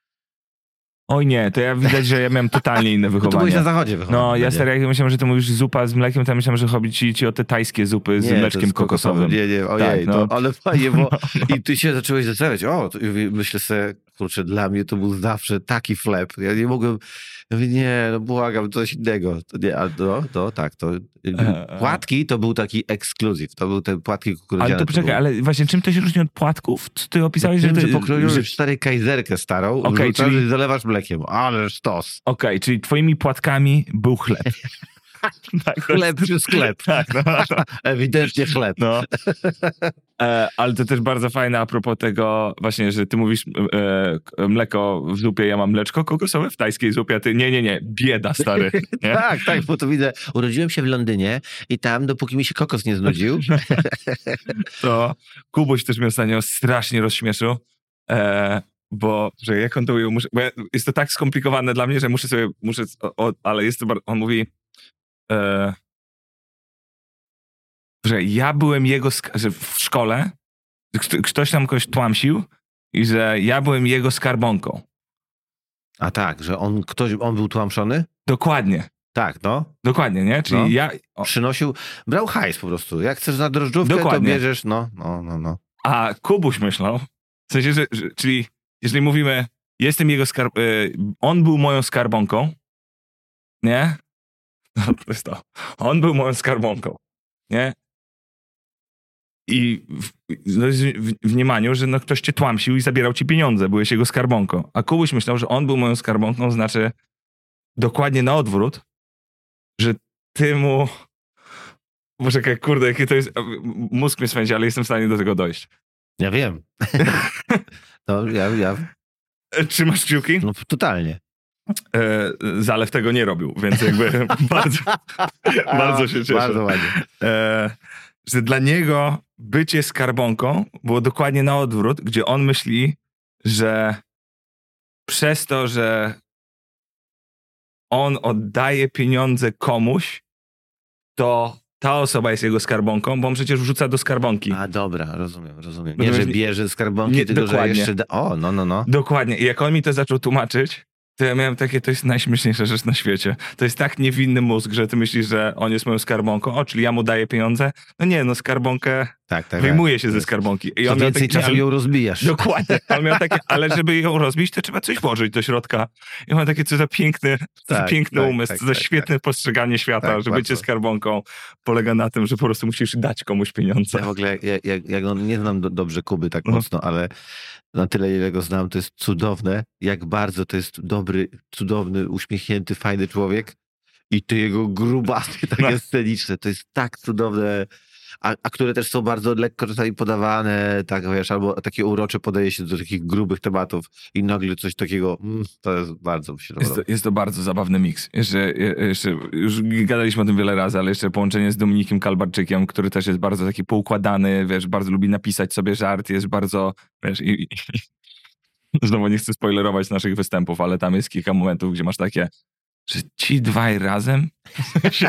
Oj nie, to ja widać, że ja miałem totalnie inne No to byłeś na wychowanie. zachodzie wychowane. No, ja nie? stary, jak myślałem, że ty mówisz zupa z mlekiem, to ja myślałem, że chodzi ci, ci o te tajskie zupy z Nie, to mleczkiem jest kokosowym. Nie, nie, ojej, Tak, no. to, ale fajnie, bo i ty się zacząłeś zastanawiać, o, to, i myślę sobie, kurczę, dla mnie to był zawsze taki flep, ja nie mogłem, ja mówię, nie, no błagam, coś innego, to nie, a to, to tak, to, E, płatki to był taki ekskluzyw, to był te płatki kukurydziane. Ale to poczekaj, był, ale właśnie czym to się różni od płatków? Co ty opisałeś, tym, że... że Ty, pokroiłeś że... stary kajzerkę starą, Okej, wrzucasz czyli- i zalewasz mlekiem, ale sztos. Okej, czyli twoimi płatkami był chleb. tak, to- Chleb czy sklep? Tak, no, no, Ewidentnie chleb. no. E, ale to też bardzo fajne a propos tego właśnie, że ty mówisz e, mleko w zupie, ja mam mleczko kokosowe w tajskiej zupie, a ty nie, nie, nie, bieda stary. Nie? Tak, tak, bo to widzę. Urodziłem się w Londynie i tam, dopóki mi się kokos nie znudził, To Kubuś też mnie ostatnio strasznie rozśmieszył, e, bo że jak on to ujął, muszę, bo ja, jest to tak skomplikowane dla mnie, że muszę sobie, muszę, o, o, ale jest to, bar- on mówi, e, że ja byłem jego, sk- że w szkole że kto- ktoś tam kogoś tłamsił i że ja byłem jego skarbonką. a tak, że on ktoś, on był tłamszony? Dokładnie, Tak, no. dokładnie, nie? Czyli No. ja, o, Przynosił, brał hajs po prostu. Jak chcesz na drożdżówkę, Dokładnie. to bierzesz, no, no, no, no. a Kubuś myślał, w sensie, że, że czyli jeżeli mówimy, jestem jego skarb... y, on był moją skarbonką, nie? No to jest to. On był moją skarbonką, nie? I w, no, jest w, w mniemaniu, że no, ktoś cię tłamsił i zabierał ci pieniądze, byłeś jego skarbonką. A Kubuś myślał, że on był moją skarbonką, znaczy dokładnie na odwrót, że ty mu... Boże, jak kurde, jakie to jest... Mózg mnie swędzi, ale jestem w stanie do tego dojść. Ja wiem. No, ja, ja, E, Trzymasz kciuki? no totalnie. E, Zalew tego nie robił, więc jakby bardzo, bardzo się cieszę. Bardzo ładnie. E, że dla niego bycie skarbonką było dokładnie na odwrót, gdzie on myśli, że przez to, że on oddaje pieniądze komuś, to ta osoba jest jego skarbonką, bo on przecież wrzuca do skarbonki. A dobra, rozumiem, rozumiem. Bo Nie, to że jest- bierze skarbonki, nie, tylko dokładnie. że jeszcze da... O, no, no, no. Dokładnie. I jak on mi to zaczął tłumaczyć, to ja miałem takie, to jest najśmieszniejsza rzecz na świecie. To jest tak niewinny mózg, że ty myślisz, że on jest moją skarbonką, o, czyli ja mu daję pieniądze. No nie, no skarbonkę Tak, tak. wyjmuje tak. się ze skarbonki. I To on miał więcej takie, czasu ale- ją rozbijasz. Dokładnie. On miał takie, ale żeby ją rozbić, to trzeba coś włożyć do środka. I on takie, co za piękny, co za Tak, piękny tak, umysł, tak, co za tak, świetne postrzeganie świata, Tak, że bardzo. bycie skarbonką polega na tym, że po prostu musisz dać komuś pieniądze. Ja w ogóle, jak, jak, jak no, nie znam do, dobrze Kuby tak Mhm. mocno, ale na tyle, ile go znam, to jest cudowne, jak bardzo to jest dobry, cudowny, uśmiechnięty, fajny człowiek i te jego grubasy takie No. sceniczne, to jest tak cudowne, a, a które też są bardzo lekko czasami podawane, tak wiesz, albo takie urocze podaje się do takich grubych tematów i nagle coś takiego, mm, to jest bardzo mi się to Jest to, podoba. jest to bardzo zabawny miks. Jeszcze, je- jeszcze, już gadaliśmy o tym wiele razy, ale jeszcze połączenie z Dominikiem Kalbarczykiem, który też jest bardzo taki poukładany, wiesz, bardzo lubi napisać sobie żart, jest bardzo, wiesz, i, i, znowu nie chcę spoilerować naszych występów, ale tam jest kilka momentów, gdzie masz takie, że ci dwaj razem?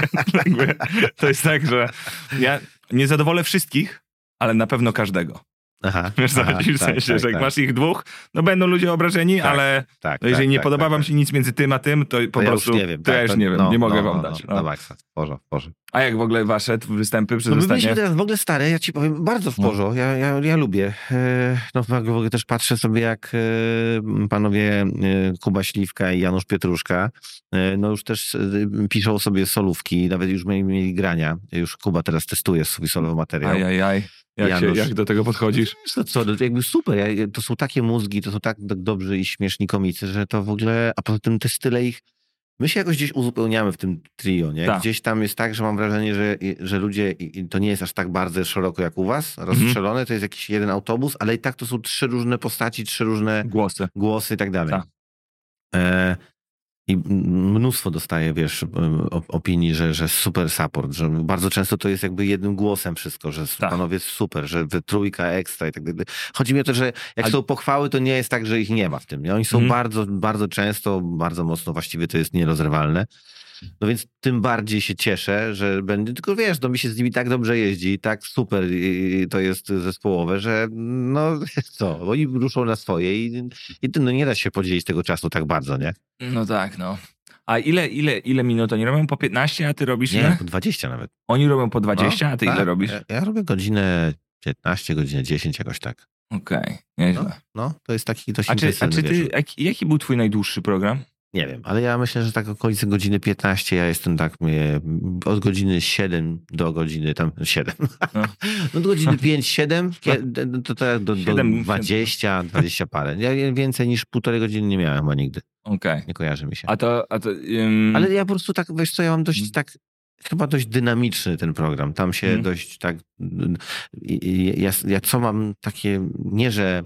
Jakby, to jest tak, że ja nie zadowolę wszystkich, ale na pewno każdego. Aha, Wiesz, co aha, chodzi? W tak, sensie, tak, że jak tak. masz ich dwóch, no będą ludzie obrażeni, Tak, ale Tak, no jeżeli tak, nie tak, podoba tak, wam tak. się nic między tym a tym, to po To ja prostu już nie wiem. to ja tak, już nie wiem, no, nie mogę no, wam no, dać. No, No. na maksa, w porze, w porze. A jak w ogóle wasze występy przez No my ostatnie... byliśmy teraz w ogóle stare, ja ci powiem, bardzo w No. porządku, ja, ja, ja lubię. E, No w ogóle też patrzę sobie, jak e, panowie e, Kuba Śliwka i Janusz Pietruszka, e, no już też e, piszą sobie solówki, nawet już mieli, mieli grania. Już Kuba teraz testuje swój solowy materiał. Ajajaj. Jak, się, Janusz. jak do tego podchodzisz? Wiesz to co, no to jakby super, ja, to są takie mózgi, to są tak do- dobrzy i śmieszni komicy, że to w ogóle, a poza tym te style ich, my się jakoś gdzieś uzupełniamy w tym trio, nie? Tak. Gdzieś tam jest tak, że mam wrażenie, że, że ludzie, i i to nie jest aż tak bardzo szeroko jak u was, rozstrzelone, to jest jakiś jeden autobus, ale i tak to są trzy różne postaci, trzy różne Głosy. głosy i tak dalej. Tak. E, I m- mnóstwo dostaję, wiesz, op- opinii, że, że super support, że bardzo często to jest jakby jednym głosem wszystko, że Tak. panowie super, że wy trójka ekstra i tak dalej. Chodzi mi o to, że jak Ale- są pochwały, to nie jest tak, że ich nie ma w tym. Nie? Oni są Mhm. bardzo, bardzo często, bardzo mocno, właściwie to jest nierozerwalne. No więc tym bardziej się cieszę, że będzie, tylko wiesz, no mi się z nimi tak dobrze jeździ, tak super i, i to jest zespołowe, że no co, oni ruszą na swoje i, i no nie da się podzielić tego czasu tak bardzo, nie? No tak, no. A ile, ile, ile minut oni robią? Po piętnaście, a ty robisz Nie, ile? po dwadzieścia nawet. Oni robią po dwadzieścia, No, a ty tak. ile robisz? Ja, ja robię godzinę piętnaście, godzinę dziesięć jakoś tak. Okej, nieźle. No, no, to jest taki dość A czy, a intensywny czy ty, wieczór. jaki, jaki był twój najdłuższy program? Nie wiem, ale ja myślę, że tak okolice godziny piętnaście, ja jestem tak mnie, od godziny siedem do godziny tam siedem. No. No do godziny pięć, siedem, kie- to, to do, do Siedem, dwadzieścia, dwadzieścia parę. Ja więcej niż półtorej godziny nie miałem chyba nigdy. Okej. Nie kojarzy mi się. A to... A to ym... Ale ja po prostu tak, wiesz co, ja mam dość Mm. tak, chyba dość dynamiczny ten program. Tam się Mm. dość tak, i- i ja, ja co mam takie, nie że,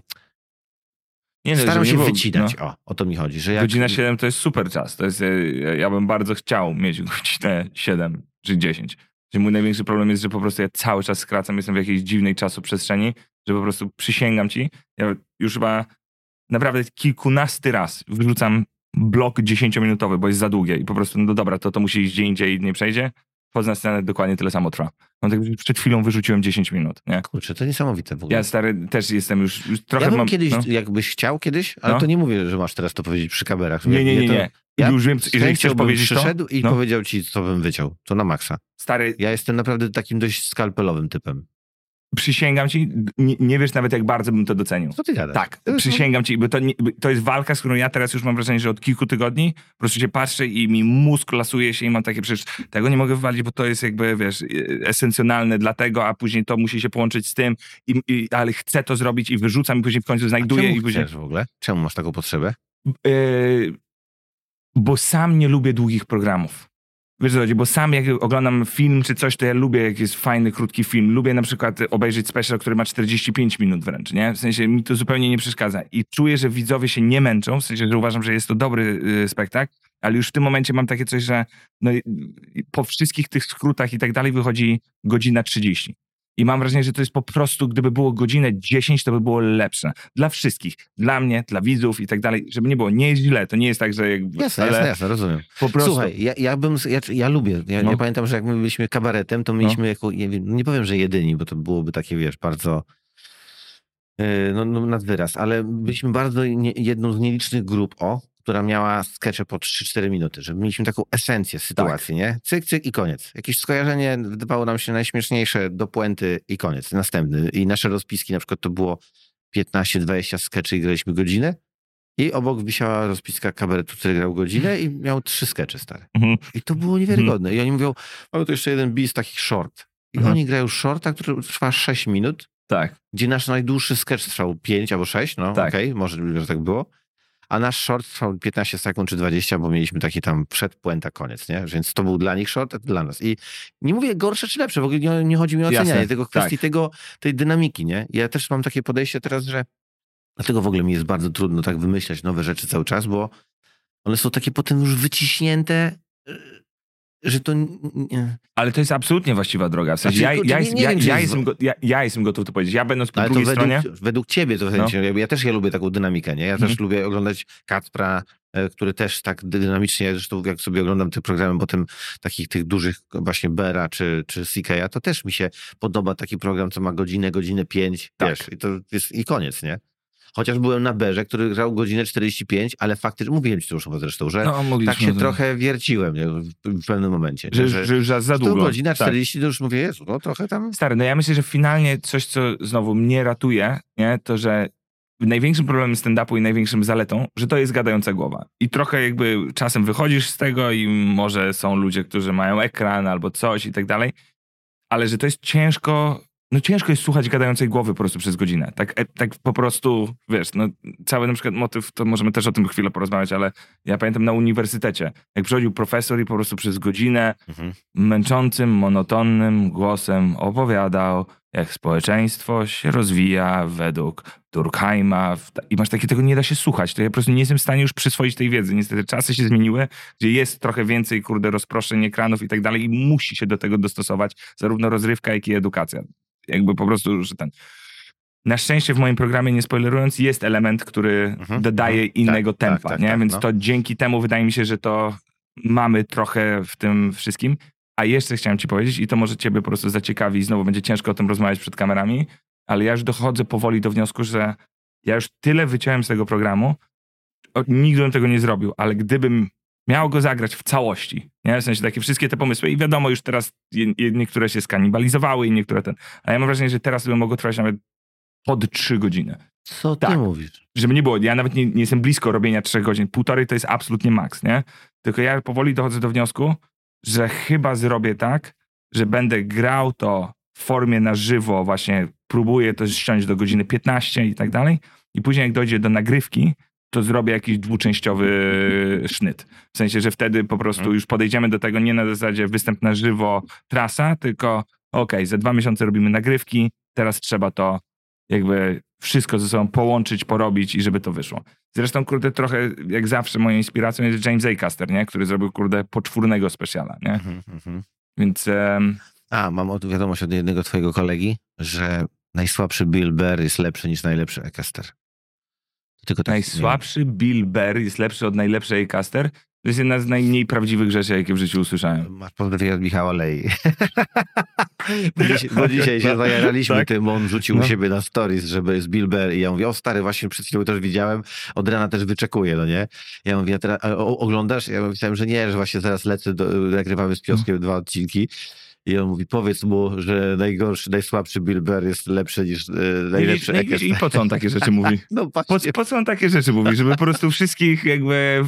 nie, no, staram żeby się nie było- wycinać, no. o, o to mi chodzi, że jak... Godzina siedem to jest super czas. To jest, e, ja bym bardzo chciał mieć godzinę siedem czy dziesięć. Że mój największy problem jest, że po prostu ja cały czas skracam, jestem w jakiejś dziwnej czasoprzestrzeni, że po prostu przysięgam ci, ja już chyba naprawdę kilkunasty raz wyrzucam blok dziesięciominutowy, bo jest za długie i po prostu, no dobra, to to musi iść gdzie indziej i nie przejdzie. Wchodzę na scenę, dokładnie tyle samo trwa. No tak przed chwilą wyrzuciłem dziesięć minut, nie? Kurczę, to niesamowite w ogóle. Ja stary też jestem już, już trochę Ja bym mam... kiedyś, no. jakbyś chciał kiedyś, ale No. to nie mówię, że masz teraz to powiedzieć przy kamerach. Nie, nie, nie, to, nie. Ja Już wiem, z jeżeli chęcią chcesz bym powiedzieć to, przyszedł i no. powiedział ci, co bym wyciął. To na maksa. Stary, Ja jestem naprawdę takim dość skalpelowym typem. przysięgam ci, nie, nie wiesz nawet, jak bardzo bym to docenił. Co ty gadasz? Tak, To jest- przysięgam ci, bo to, nie, to jest walka, z którą ja teraz już mam wrażenie, że od kilku tygodni po prostu się patrzę i mi mózg lasuje się i mam takie, przecież tego nie mogę wywalić, bo to jest jakby, wiesz, esencjonalne dla tego, a później to musi się połączyć z tym, i, i, ale chcę to zrobić i wyrzucam i później w końcu A znajduję czemu i później... chcesz w ogóle? Czemu masz taką potrzebę? Yy, bo sam nie lubię długich programów. Wiesz co chodzi, bo sam jak oglądam film czy coś, to ja lubię, jak jest fajny, krótki film. Lubię na przykład obejrzeć special, który ma czterdzieści pięć minut wręcz, nie? W sensie mi to zupełnie nie przeszkadza. I czuję, że widzowie się nie męczą, w sensie, że uważam, że jest to dobry y, spektakl, ale już w tym momencie mam takie coś, że no, y, po wszystkich tych skrótach i tak dalej wychodzi godzina trzydzieści. I mam wrażenie, że to jest po prostu, gdyby było godzinę dziesięć, to by było lepsze. Dla wszystkich. Dla mnie, dla widzów i tak dalej. Żeby nie było, nie jest źle. To nie jest tak, że jakby... Jasne, ale jasne, jasne, rozumiem. po prostu... Słuchaj, ja, ja bym, ja, ja lubię, ja, No. ja pamiętam, że jak my byliśmy kabaretem, to mieliśmy jako, nie, wiem, nie powiem, że jedyni, bo to byłoby takie, wiesz, bardzo yy, no, no nad wyraz, ale byliśmy bardzo nie, jedną z nielicznych grup, o, która miała skecze po trzy cztery minuty, że mieliśmy taką esencję sytuacji, nie? Cyk, cyk i koniec. Jakieś skojarzenie wydawało nam się najśmieszniejsze do puenty i koniec, następny. I nasze rozpiski na przykład to było piętnaście dwadzieścia skeczy i graliśmy godzinę. I obok wisiała rozpiska kabaretu, który grał godzinę i miał trzy skecze stare. Mhm. I to było niewiarygodne. I oni mówią, mamy tu jeszcze jeden bis, taki short. I Mhm. oni grają shorta, który trwa sześć minut, Tak. gdzie nasz najdłuższy sketch trwał pięć albo sześć, no Tak. okej, może, że tak było. A nasz short trwał piętnaście sekund czy dwadzieścia, bo mieliśmy taki tam przed puenta koniec, nie? Więc to był dla nich short, a to dla nas. I nie mówię gorsze czy lepsze, w ogóle nie, nie chodzi mi o Jasne, ocenianie, tylko kwestii tak. tego, tej dynamiki, nie? Ja też mam takie podejście teraz, że dlatego w ogóle mi jest bardzo trudno tak wymyślać nowe rzeczy cały czas, bo one są takie potem już wyciśnięte, y, że to... Nie. Ale to jest absolutnie właściwa droga. W sensie Znaczy, ja, kurczę, ja, nie- jest, nie ja, wiem, czy ja, jest- jestem go, ja, ja jestem gotów to powiedzieć. Ja będąc po Ale to drugiej według, stronie... według ciebie to w sensie, ja też ja lubię taką dynamikę, nie? Ja też Mhm. lubię oglądać Kacpra, który też tak dynamicznie, zresztą jak sobie oglądam te programy, potem takich tych dużych właśnie Bera czy, czy C K a, to też mi się podoba taki program, co ma godzinę, godzinę pięć, Tak. wiesz, i to jest i koniec, nie? Chociaż byłem na Berze, który grał godzinę czterdzieści pięć, ale faktycznie, mówiłem ci to już chyba zresztą, że No, mogliśmy tak się to- trochę wierciłem nie? W, w pewnym momencie. Że, nie? że, że już za sto długo. godzina Tak. czterdzieści to już mówię, Jezu, no trochę tam... Stary, no ja myślę, że finalnie coś, co znowu mnie ratuje, nie, to że największym problemem stand-upu i największym zaletą, że to jest gadająca głowa. I trochę jakby czasem wychodzisz z tego i może są ludzie, którzy mają ekran albo coś i tak dalej, ale że to jest ciężko, no ciężko jest słuchać gadającej głowy po prostu przez godzinę. Tak, e, tak po prostu, wiesz, no cały na przykład motyw, to możemy też o tym chwilę porozmawiać, ale ja pamiętam na uniwersytecie, jak przychodził profesor i po prostu przez godzinę Mhm. męczącym, monotonnym głosem opowiadał, jak społeczeństwo się rozwija według Durkheima i masz takie, tego nie da się słuchać, to ja po prostu nie jestem w stanie już przyswoić tej wiedzy. Niestety czasy się zmieniły, gdzie jest trochę więcej, kurde, rozproszeń ekranów i tak dalej i musi się do tego dostosować zarówno rozrywka, jak i edukacja. Jakby po prostu, że ten... Na szczęście w moim programie, nie spoilerując, jest element, który Mhm, dodaje mhm. innego Tak, tak, tempa, tak, nie? tak, Więc no. to dzięki temu wydaje mi się, że to mamy trochę w tym wszystkim. A jeszcze chciałem ci powiedzieć, i to może ciebie po prostu zaciekawi, znowu będzie ciężko o tym rozmawiać przed kamerami, ale ja już dochodzę powoli do wniosku, że ja już tyle wyciąłem z tego programu, o, nigdy bym tego nie zrobił, ale gdybym miał go zagrać w całości, nie? W sensie takie wszystkie te pomysły i wiadomo, już teraz je, je, niektóre się skanibalizowały i niektóre ten, ale ja mam wrażenie, że teraz bym mogło trwać nawet pod trzy godziny. Co ty Tak. mówisz? Żeby nie było, ja nawet nie, nie jestem blisko robienia trzech godzin, półtorej to jest absolutnie maks, nie? Tylko ja powoli dochodzę do wniosku, że chyba zrobię tak, że będę grał to w formie na żywo, właśnie próbuję to ściąć do godziny piętnaście i tak dalej i później jak dojdzie do nagrywki, to zrobię jakiś dwuczęściowy sznyt. W sensie, że wtedy po prostu Mhm. już podejdziemy do tego nie na zasadzie występ na żywo, trasa, tylko okej, za dwa miesiące robimy nagrywki, teraz trzeba to jakby wszystko ze sobą połączyć, porobić i żeby to wyszło. Zresztą, kurde, trochę jak zawsze moją inspiracją jest James Acaster, nie? Który zrobił, kurde, poczwórnego specjala, nie? Mhm, mhm. Więc em, A, mam od- wiadomość od jednego twojego kolegi, że najsłabszy Bill Burr jest lepszy niż najlepszy Acaster. Tylko tak, najsłabszy Bill Burr jest lepszy od najlepszej Acaster. To jest jedna z najmniej prawdziwych rzeczy, jakie w życiu nie usłyszałem. wiem, Masz pozdrowienia od Michała Lei. bo, dzisiaj, bo dzisiaj się zajaraliśmy Tak? tym, on rzucił No. u siebie na stories, żeby jest Bill Burr i ja mówię, o stary, właśnie przed chwilą też widziałem, od rana też wyczekuję, no nie? Ja mówię, a teraz, a, o, oglądasz? Ja myślałem, że nie, że właśnie zaraz lecę, do, nagrywamy z Pioskiem dwa odcinki. I on mówi, powiedz mu, że najgorszy, najsłabszy Bill Burr jest lepszy niż e, najlepszy I, i, Acaster. I po co on takie rzeczy mówi? No Po, właśnie. po co on takie rzeczy mówi? Żeby po prostu wszystkich jakby...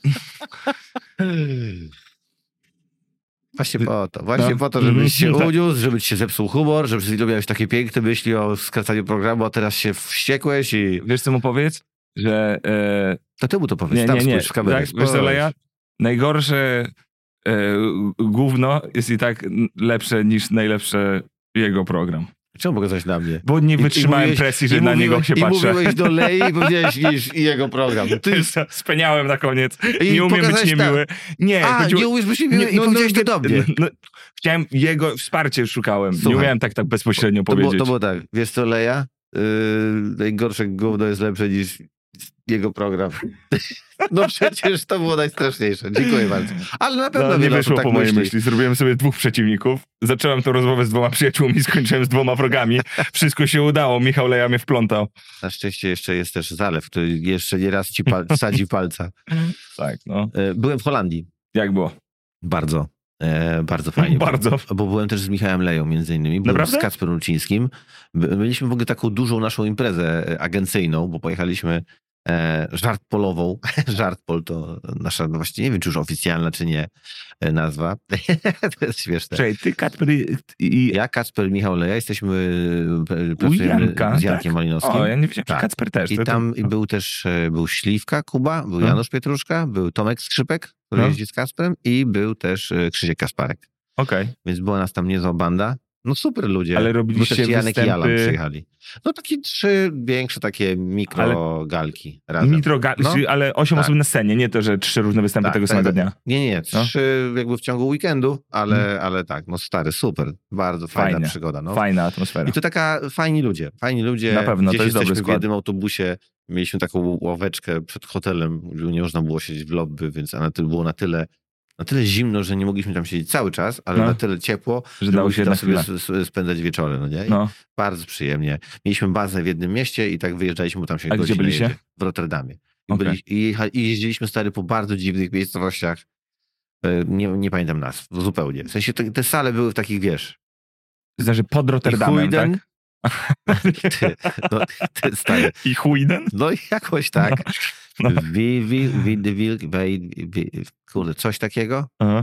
Właśnie po to, właśnie No. po to, żebyś się Mhm. uniósł, żeby ci się zepsuł humor, żeby przed chwilą miałeś takie piękne myśli o skracaniu programu, a teraz się wściekłeś i... Wiesz, co mu powiedz? Że... E, To ty mu to powiedz, Nie, tam nie, nie. spójrz w kamerę. Tak, wiesz co, spójrz. Leja? Najgorsze e, gówno jest i tak lepsze niż najlepszy jego program. Czemu pokazać na mnie? Bo nie I- i wytrzymałem mówiłeś- presji, że i na mówiłeś- niego się I patrzę. mówiłeś do Lei i powiedziałeś niż i jego program. Ty, Speniałem na koniec. I Nie umiem być pokazałeś tak. niemiły. Nie, a, chodziło- nie umiesz być niemiły i powiedziałeś to do mnie. no, chciałem jego wsparcie szukałem. Słuchaj, nie umiałem tak tak bezpośrednio To było, powiedzieć. to było tak, wiesz co, Leja? Yy, najgorsze gówno jest lepsze niż jego program. No przecież to było najstraszniejsze. Dziękuję bardzo. Ale na pewno No, nie wiele wyszło osób po tak mojej myśli. myśli. Zrobiłem sobie dwóch przeciwników. Zacząłem tę rozmowę z dwoma przyjaciółmi, skończyłem z dwoma wrogami. Wszystko się udało. Michał Leja mnie wplątał. Na szczęście jeszcze jest też Zalew, który jeszcze nie raz ci pal sadzi palca. Tak, no. E, Byłem w Holandii. Jak było? Bardzo. E, bardzo fajnie. Bardzo. Bo, bo byłem też z Michałem Leją między innymi. Byłem Naprawdę? z Kacperem Lucińskim. By- Mieliśmy w ogóle taką dużą naszą imprezę e, agencyjną, bo pojechaliśmy e, żartpolową. Żartpol to nasza, no właśnie nie wiem, czy już oficjalna, czy nie e, nazwa. To jest śmieszne. Czekaj, ty, Kacper i... i... Ja, Kacper, Michał Leja jesteśmy, e, pracujemy Janka, z Jankiem tak? Malinowskim. O, ja nie wiedziałem, że Tak. Kacper też. I To- to- tam i był też, e, był Śliwka Kuba, był No. Janusz Pietruszka, był Tomek Skrzypek, który No. jeździ z Kasprem i był też e, Krzysiek Kasparek. Okej. Więc była nas tam niezła banda. No super ludzie. Ale robiliście Był też Janek i Alan występy- przyjechali. No takie trzy większe takie mikrogalki razem. Nitro, ga- No. czy- ale osiem Tak. osób na scenie, nie to, że trzy różne występy Tak, tego tak, samego tak. dnia. Nie, nie, nie. No. Trzy jakby w ciągu weekendu, ale, Mhm. ale tak, no stary, super. Bardzo fajna Fajnie. przygoda. No. Fajna atmosfera. I to taka fajni ludzie, fajni ludzie. Na pewno, to Gdzieś jest dobry jesteśmy w skład. jednym autobusie, mieliśmy taką ławeczkę przed hotelem, gdzie nie można było siedzieć w lobby, więc a na tyle, było na tyle, na tyle zimno, że nie mogliśmy tam siedzieć cały czas, ale No. na tyle ciepło, Że że dało się mogliśmy tam na sobie s- s- spędzać wieczory, no nie? I No. bardzo przyjemnie. Mieliśmy bazę w jednym mieście i tak wyjeżdżaliśmy, bo tam się A gdzie godzinę byliście? jedzie. W Rotterdamie. I, Okej. byli, i, jecha- I jeździliśmy stary po bardzo dziwnych miejscowościach. E, Nie, nie pamiętam nazw, zupełnie. W sensie te, te sale były w takich, wiesz, Znaczy pod i Rotterdamem, tak? Huiden, ty, no, ty, stary, I Huiden? no i jakoś tak. No. Wi, wi, wi, wi, wi, wi, wi, kurde, coś takiego Aha.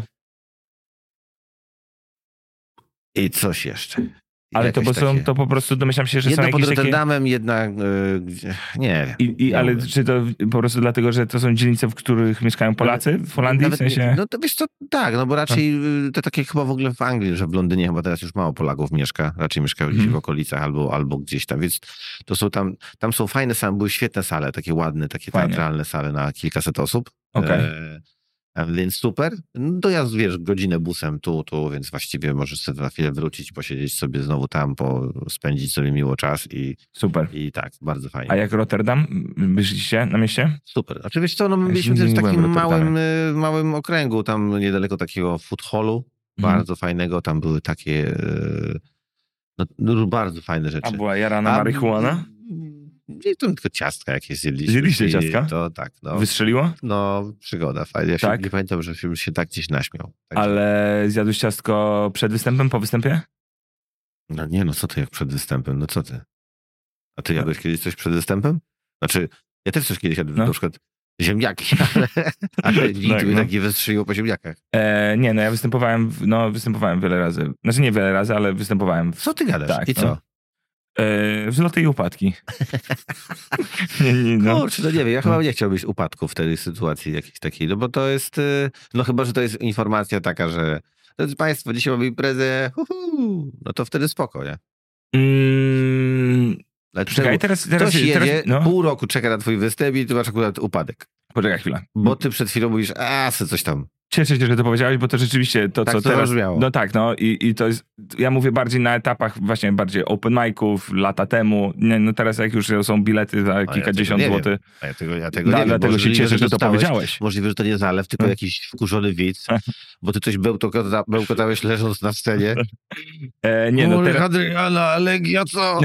i coś jeszcze. Ale to, Jakoś bo są, takie. to po prostu domyślam się, że Jedna są pod jakieś takie... Rotterdamem, jedna, y, gdzie- nie wiem. I, i, nie ale mówię. czy to po prostu dlatego, że to są dzielnice, w których mieszkają Polacy w Holandii? Nawet W sensie... nie, no to wiesz co, tak, no bo raczej y, to takie chyba w ogóle w Anglii, że w Londynie chyba teraz już mało Polaków mieszka, raczej mieszkają gdzieś Mhm. w okolicach albo, albo gdzieś tam, więc to są tam, tam są fajne sale, były świetne sale, takie ładne, takie Fajnie. teatralne sale na kilkaset osób. Okej. E, a więc super. No dojazd, wiesz, godzinę busem tu, tu, więc właściwie możesz sobie na chwilę wrócić, posiedzieć sobie znowu tam, po, spędzić sobie miło czas i, Super. i tak, bardzo fajnie. A jak Rotterdam? Byliście na mieście? Super. Oczywiście co, no my Ja byliśmy nigdy też w nie byłem takim w Rotterdamie. małym, y, małym okręgu, tam niedaleko takiego food hallu, Mhm. bardzo fajnego, tam były takie y, no, no, bardzo fajne rzeczy. A była jarana A, marihuana? Nie, to tylko ciastka jakieś zjedliśmy. Zjedliście I ciastka? To tak, no. Wystrzeliło? No, przygoda, fajnie. Ja się, Tak? nie pamiętam, że się, się tak gdzieś naśmiał. Tak, Ale zjadłeś ciastko przed występem, po występie? No nie, no co ty jak przed występem, no co ty? A ty jadłeś kiedyś coś przed występem? Znaczy, ja też coś kiedyś jadłem, No. na przykład ziemniaki, ale, ale nikt Tak, mi no. tak nie wystrzeliło po ziemniakach. E, nie, no ja występowałem, w, no występowałem wiele razy. Znaczy nie wiele razy, ale występowałem w, Co ty gadasz? Tak, I no. co? e, wzloty i upadki. nie, nie, no. Kurczę, no nie wiem, ja chyba nie chciałbym upadku w tej sytuacji jakiejś takiej, no bo to jest, y, no chyba, że to jest informacja taka, że drodzy Państwo, dzisiaj mamy imprezę, uhu, no to wtedy spoko, nie? Mm, Ale czekaj, czemu teraz, teraz, ktoś jedzie, teraz no, pół roku czeka na twój występ i ty masz akurat upadek. poczekaj chwilę. Bo ty przed chwilą mówisz, a, se coś tam. Cieszę się, że to powiedziałeś, bo to rzeczywiście to, Tak co to teraz... zabrzmiało. No tak, no i, i to jest... Ja mówię bardziej na etapach właśnie bardziej open miców, lata temu. Nie, no teraz jak już są bilety za kilkadziesiąt tego nie złotych. A ja tego, ja tego Da, nie wiem. dlatego się Możliwe, cieszę, że to dostałeś- powiedziałeś. Możliwe, że to nie zalew, tylko No. jakiś wkurzony widz, bo ty coś bełkota, bełkotałeś leżąc na scenie. E, nie, no teraz... Adriana, Legia, co?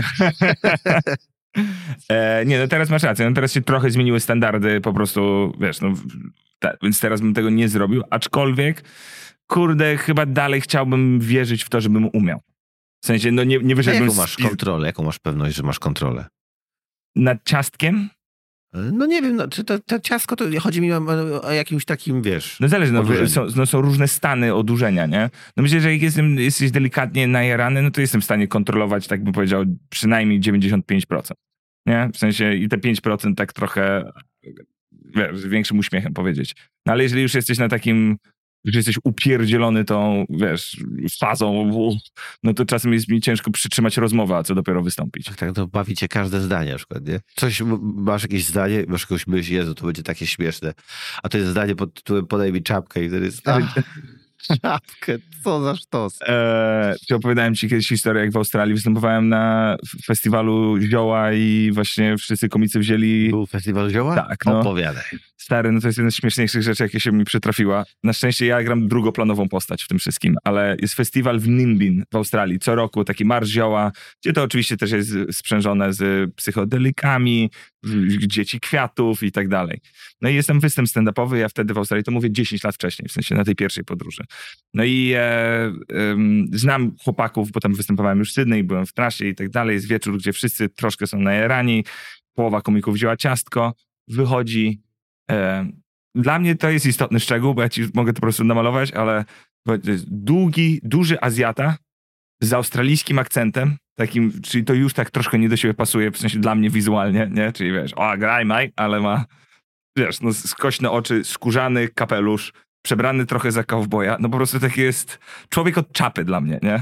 E, nie, no teraz masz rację. No teraz się trochę zmieniły standardy, po prostu, wiesz, no, ta, więc teraz bym tego nie zrobił, aczkolwiek, kurde, chyba dalej chciałbym wierzyć w to, żebym umiał. W sensie, no nie, nie A wyszedłbym jaką z- masz kontrolę? Jaką masz pewność, że masz kontrolę? nad ciastkiem. No nie wiem, no, czy to, to ciastko, to chodzi mi o, o jakimś takim, wiesz... No zależy, no, Odurzenie. są, no, są różne stany odurzenia, nie? No myślę, że jak jestem, jesteś delikatnie najarany, no to jestem w stanie kontrolować, tak bym powiedział, przynajmniej dziewięćdziesiąt pięć procent. Nie? W sensie i te pięć procent tak trochę, wiesz, z większym uśmiechem powiedzieć. No ale jeżeli już jesteś na takim, że jesteś upierdzielony tą, wiesz, fazą, no to czasem jest mi ciężko przytrzymać rozmowę, a co dopiero wystąpić. Tak, tak, to bawi cię każde zdanie na przykład, nie? Coś, m- masz jakieś zdanie, masz jakąś myśl, Jezu, to będzie takie śmieszne. A to jest zdanie pod tytułem podaj mi czapkę i wtedy jest... Ach, czapkę, co za sztos. Eee, czy opowiadałem ci kiedyś historię, jak w Australii występowałem na f- festiwalu zioła i właśnie wszyscy komicy wzięli... Był festiwal zioła? Tak, no. Opowiadaj. Stary, no to jest jedna z śmieszniejszych rzeczy, jakie się mi przytrafiła. Na szczęście ja gram drugoplanową postać w tym wszystkim, ale jest festiwal w Nimbin w Australii. Co roku taki marsz zioła, gdzie to oczywiście też jest sprzężone z psychodelikami, w- dzieci kwiatów i tak dalej. No i jest tam występ stand-upowy, ja wtedy w Australii, to mówię dziesięć lat wcześniej, w sensie na tej pierwszej podróży. No i e, em, znam chłopaków, bo tam występowałem już w Sydney, byłem w trasie i tak dalej. Jest wieczór, gdzie wszyscy troszkę są najarani, połowa komików wzięła ciastko, wychodzi. E, dla mnie to jest istotny szczegół, bo ja ci mogę to po prostu namalować, ale to jest długi, duży Azjata z australijskim akcentem, takim, czyli to już tak troszkę nie do siebie pasuje, w sensie dla mnie wizualnie, nie? Czyli wiesz, o, graj, maj, ale ma, wiesz, no skośne oczy, skórzany kapelusz, przebrany trochę za kowboja, no po prostu taki jest człowiek od czapy dla mnie, nie?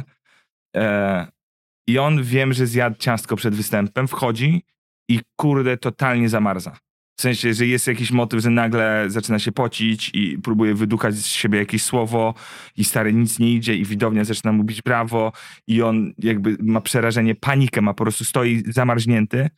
E, I on, wiem, że zjadł ciastko przed występem, wchodzi i kurde, totalnie zamarza. W sensie, że jest jakiś motyw, że nagle zaczyna się pocić i próbuje wydukać z siebie jakieś słowo i stary nic nie idzie i widownia zaczyna mu bić brawo i on jakby ma przerażenie, panikę ma, po prostu stoi zamarznięty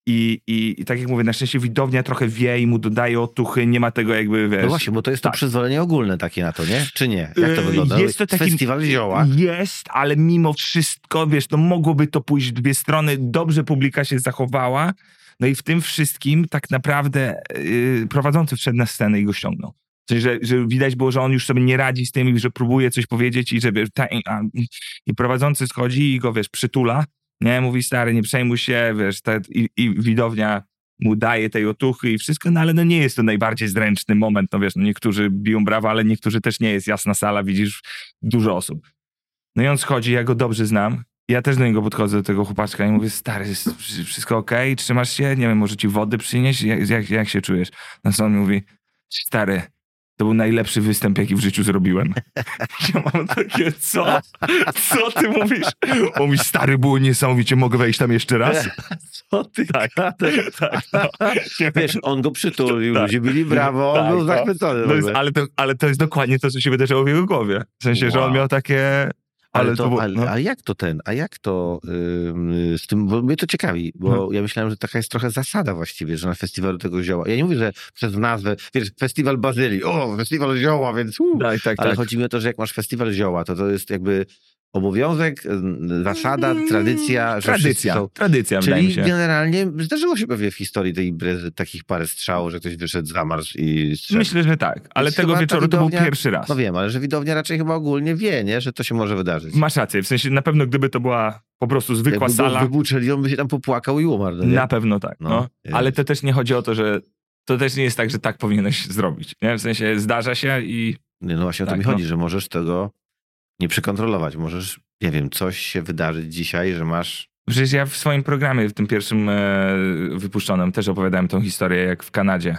I, i, I tak jak mówię, na szczęście widownia trochę wie i mu dodaje otuchy, nie ma tego jakby, wiesz... No właśnie, bo to jest tak. to przyzwolenie ogólne takie na to, nie? Czy nie? Jak to Yy, wygląda? jest to taki- Festiwal zioła. Jest, ale mimo wszystko, wiesz, no mogłoby to pójść w dwie strony, dobrze publika się zachowała, no i w tym wszystkim tak naprawdę yy, prowadzący wszedł na scenę i go ściągnął. W sensie, że, że widać było, że on już sobie nie radzi z tym i że próbuje coś powiedzieć i że wiesz, ta, a, i prowadzący schodzi i go, wiesz, przytula, nie? Mówi, stary, nie przejmuj się, wiesz, ta, i, i widownia mu daje tej otuchy i wszystko, no ale no nie jest to najbardziej zręczny moment, no wiesz, no niektórzy biją brawa, ale niektórzy też nie jest jasna sala, widzisz dużo osób. No i on schodzi, ja go dobrze znam, ja też do niego podchodzę, do tego chłopaczka i mówię, stary, jest wszystko okej, trzymasz się, nie wiem, może ci wody przynieść, jak, jak, jak się czujesz? No co on mówi, stary, to był najlepszy występ, jaki w życiu zrobiłem. Ja mam takie, co? Co ty mówisz? On mówi, stary, było niesamowicie, mogę wejść tam jeszcze raz? Co ty? Tak, tak, tak. No. Wiesz, on go przytulił, Tak. ludzie byli brawo, on Tak, był no. zachwycony. w To jest, ogóle. ale, to, ale to jest dokładnie to, co się wydarzyło w jego głowie. W sensie, że on Wow. miał takie... Ale, Ale to, to było- ale, no. ale jak to ten, a jak to ym, z tym, bo mnie to ciekawi, bo Hmm. ja myślałem, że taka jest trochę zasada właściwie, że na festiwalu tego zioła, ja nie mówię, że przez nazwę, wiesz, festiwal bazylii, o, festiwal zioła, więc uu, Tak, tak, ale tak. chodzi mi o to, że jak masz festiwal zioła, to to jest jakby obowiązek, y, zasada, tradycja, że wszyscy Tradycja, są... tradycja, wydaje mi Czyli się. generalnie zdarzyło się pewnie w historii tej imprezy takich parę strzałów, że ktoś wyszedł, zamarzł i strzelił. Myślę, że tak, ale Więc tego chyba ta wieczoru to był widownia- pierwszy raz. No wiem, ale że widownia raczej chyba ogólnie wie, nie, że to się może wydarzyć. Masz rację, w sensie na pewno gdyby to była po prostu zwykła Jakby go sala, wybuczyli, on by się tam popłakał i umarł, no nie? na pewno tak. No, No. jest. Ale to też nie chodzi o to, że to też nie jest tak, że tak powinieneś zrobić. Nie? W sensie zdarza się i Nie, no właśnie o to Tak, mi no. chodzi, że możesz tego nie przekontrolować. Możesz, nie wiem, coś się wydarzyć dzisiaj, że masz... przecież ja w swoim programie, w tym pierwszym e, wypuszczonym, też opowiadałem tą historię, jak w Kanadzie.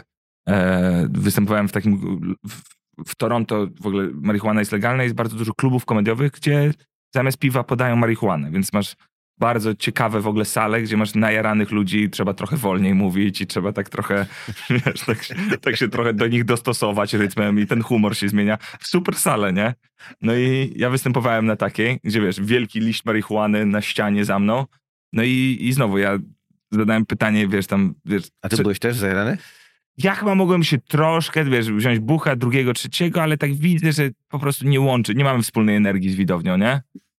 E, występowałem w takim, w, w Toronto w ogóle marihuana jest legalna, jest bardzo dużo klubów komediowych, gdzie zamiast piwa podają marihuanę, więc masz bardzo ciekawe w ogóle sale, gdzie masz najaranych ludzi, trzeba trochę wolniej mówić i trzeba tak trochę, wiesz, tak, się- tak się trochę do nich dostosować rytmem i ten humor się zmienia. Super sale, nie? No i ja występowałem na takiej, gdzie wiesz, wielki liść marihuany na ścianie za mną. No i, i znowu ja zadałem pytanie, wiesz, tam, wiesz, A ty co- byłeś też zajarany? ja chyba mogłem się troszkę, wiesz, wziąć bucha drugiego, trzeciego, ale tak widzę, że po prostu nie łączy, nie mamy wspólnej energii z widownią, nie?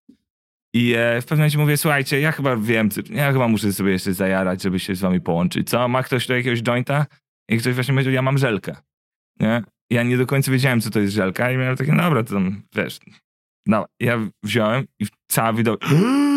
I e, w pewnym momencie mówię, słuchajcie, ja chyba wiem, co- ja chyba muszę sobie jeszcze zajarać, żeby się z wami połączyć. Co? Ma ktoś tu jakiegoś jointa? I ktoś właśnie powiedział, ja mam żelkę. Nie? Ja nie do końca wiedziałem, co to jest żelka i miałem takie, dobra, to tam, wiesz. No, ja wziąłem i cała widownia,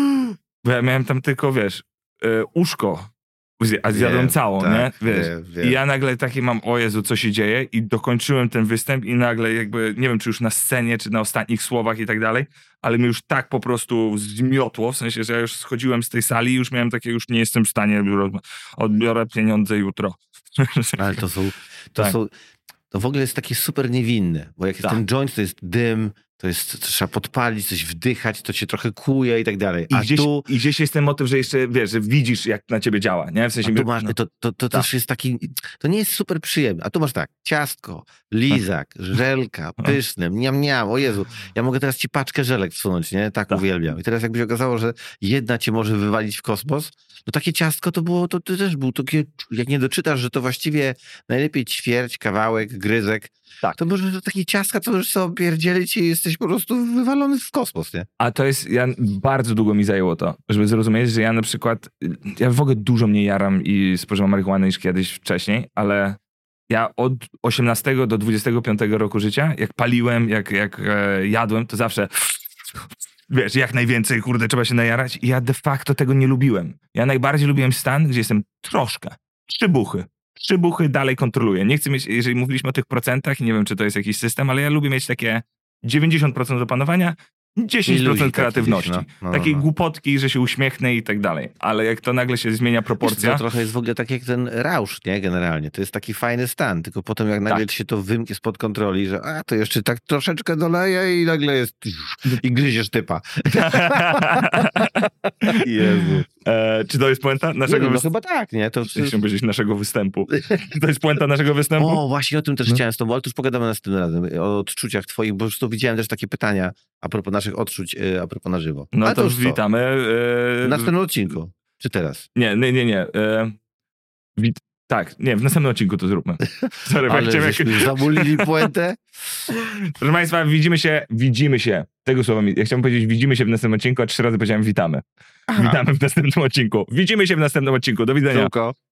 bo ja miałem tam tylko, wiesz, e, uszko, a zjadłem Wiem, całą, tak, nie? Wiesz. wiem, wiem. I ja nagle takie mam, o Jezu, co się dzieje? I dokończyłem ten występ i nagle jakby, nie wiem, czy już na scenie, czy na ostatnich słowach i tak dalej, ale mnie już tak po prostu zmiotło, w sensie, że ja już schodziłem z tej sali i już miałem takie, już nie jestem w stanie, odbiorę pieniądze jutro. Ale to są... To, Tak. są, to w ogóle jest takie super niewinne, bo jak jest Tak. ten joint, to jest dym, to jest, to trzeba podpalić, coś wdychać, to cię trochę kuje i tak dalej. I A gdzieś, tu... I gdzieś jest ten motyw, że jeszcze, wiesz, że widzisz, jak na ciebie działa, nie? W sensie, A tu masz, no, to, to, to Tak. też jest taki, to nie jest super przyjemne. A tu masz tak, ciastko, lizak, żelka, No. pyszne, mniam, mniam, o Jezu, ja mogę teraz ci paczkę żelek wsunąć, nie? Tak, Tak. uwielbiam. I teraz jakby się okazało, że jedna cię może wywalić w kosmos, no takie ciastko to było, to, to też był takie, jak nie doczytasz, że to właściwie najlepiej ćwierć, kawałek, gryzek, Tak. to może to takie ciastka, to możesz sobie pierdzielić i jesteś po prostu wywalony w kosmos, nie? A to jest, ja bardzo długo mi zajęło to, żeby zrozumieć, że ja na przykład, ja w ogóle dużo mniej jaram i spożywam marihuanę niż kiedyś wcześniej, ale ja od osiemnastego do dwudziestego piątego roku życia, jak paliłem, jak, jak e, jadłem, to zawsze wiesz, jak najwięcej, kurde, trzeba się najarać i ja de facto tego nie lubiłem. Ja najbardziej lubiłem stan, gdzie jestem troszkę, trzy buchy. Trzy buchy dalej kontroluję. Nie chcę mieć, jeżeli mówiliśmy o tych procentach, nie wiem, czy to jest jakiś system, ale ja lubię mieć takie dziewięćdziesiąt procent opanowania, dziesięć I luzik procent taki kreatywności. gdzieś, no. No, Takiej no. głupotki, że się uśmiechnę i tak dalej. Ale jak to nagle się zmienia Wiesz, proporcja... to trochę jest w ogóle tak jak ten rausz, nie? Generalnie. To jest taki fajny stan, tylko potem jak nagle Tak. ci się to wymknie spod kontroli, że a, to jeszcze tak troszeczkę doleje i nagle jest i gryziesz typa. Jezu. e, czy to jest puenta Nie naszego wiem, no wys- chyba tak, nie? To Chciałbym powiedzieć naszego występu. To jest puenta naszego występu? O, właśnie o tym też No. chciałem z tobą, ale to już pogadamy następnym razem. O odczuciach twoich, bo już tu widziałem też takie pytania a propos naszych odczuć, y, a propos na żywo. No ale to już co? witamy. W E, następnym odcinku. Czy teraz? Nie, nie, nie, nie. E, Wit- tak, nie, w następnym odcinku to zróbmy. Sorry, bo ja Ale chciałem żeśmy jak... zamulili puentę. Proszę Państwa, widzimy się, widzimy się. Tego słowa mi... Ja chciałem powiedzieć widzimy się w następnym odcinku, a trzy razy powiedziałem witamy. Aha. Witamy w następnym odcinku. Widzimy się w następnym odcinku. Do widzenia. Tylko.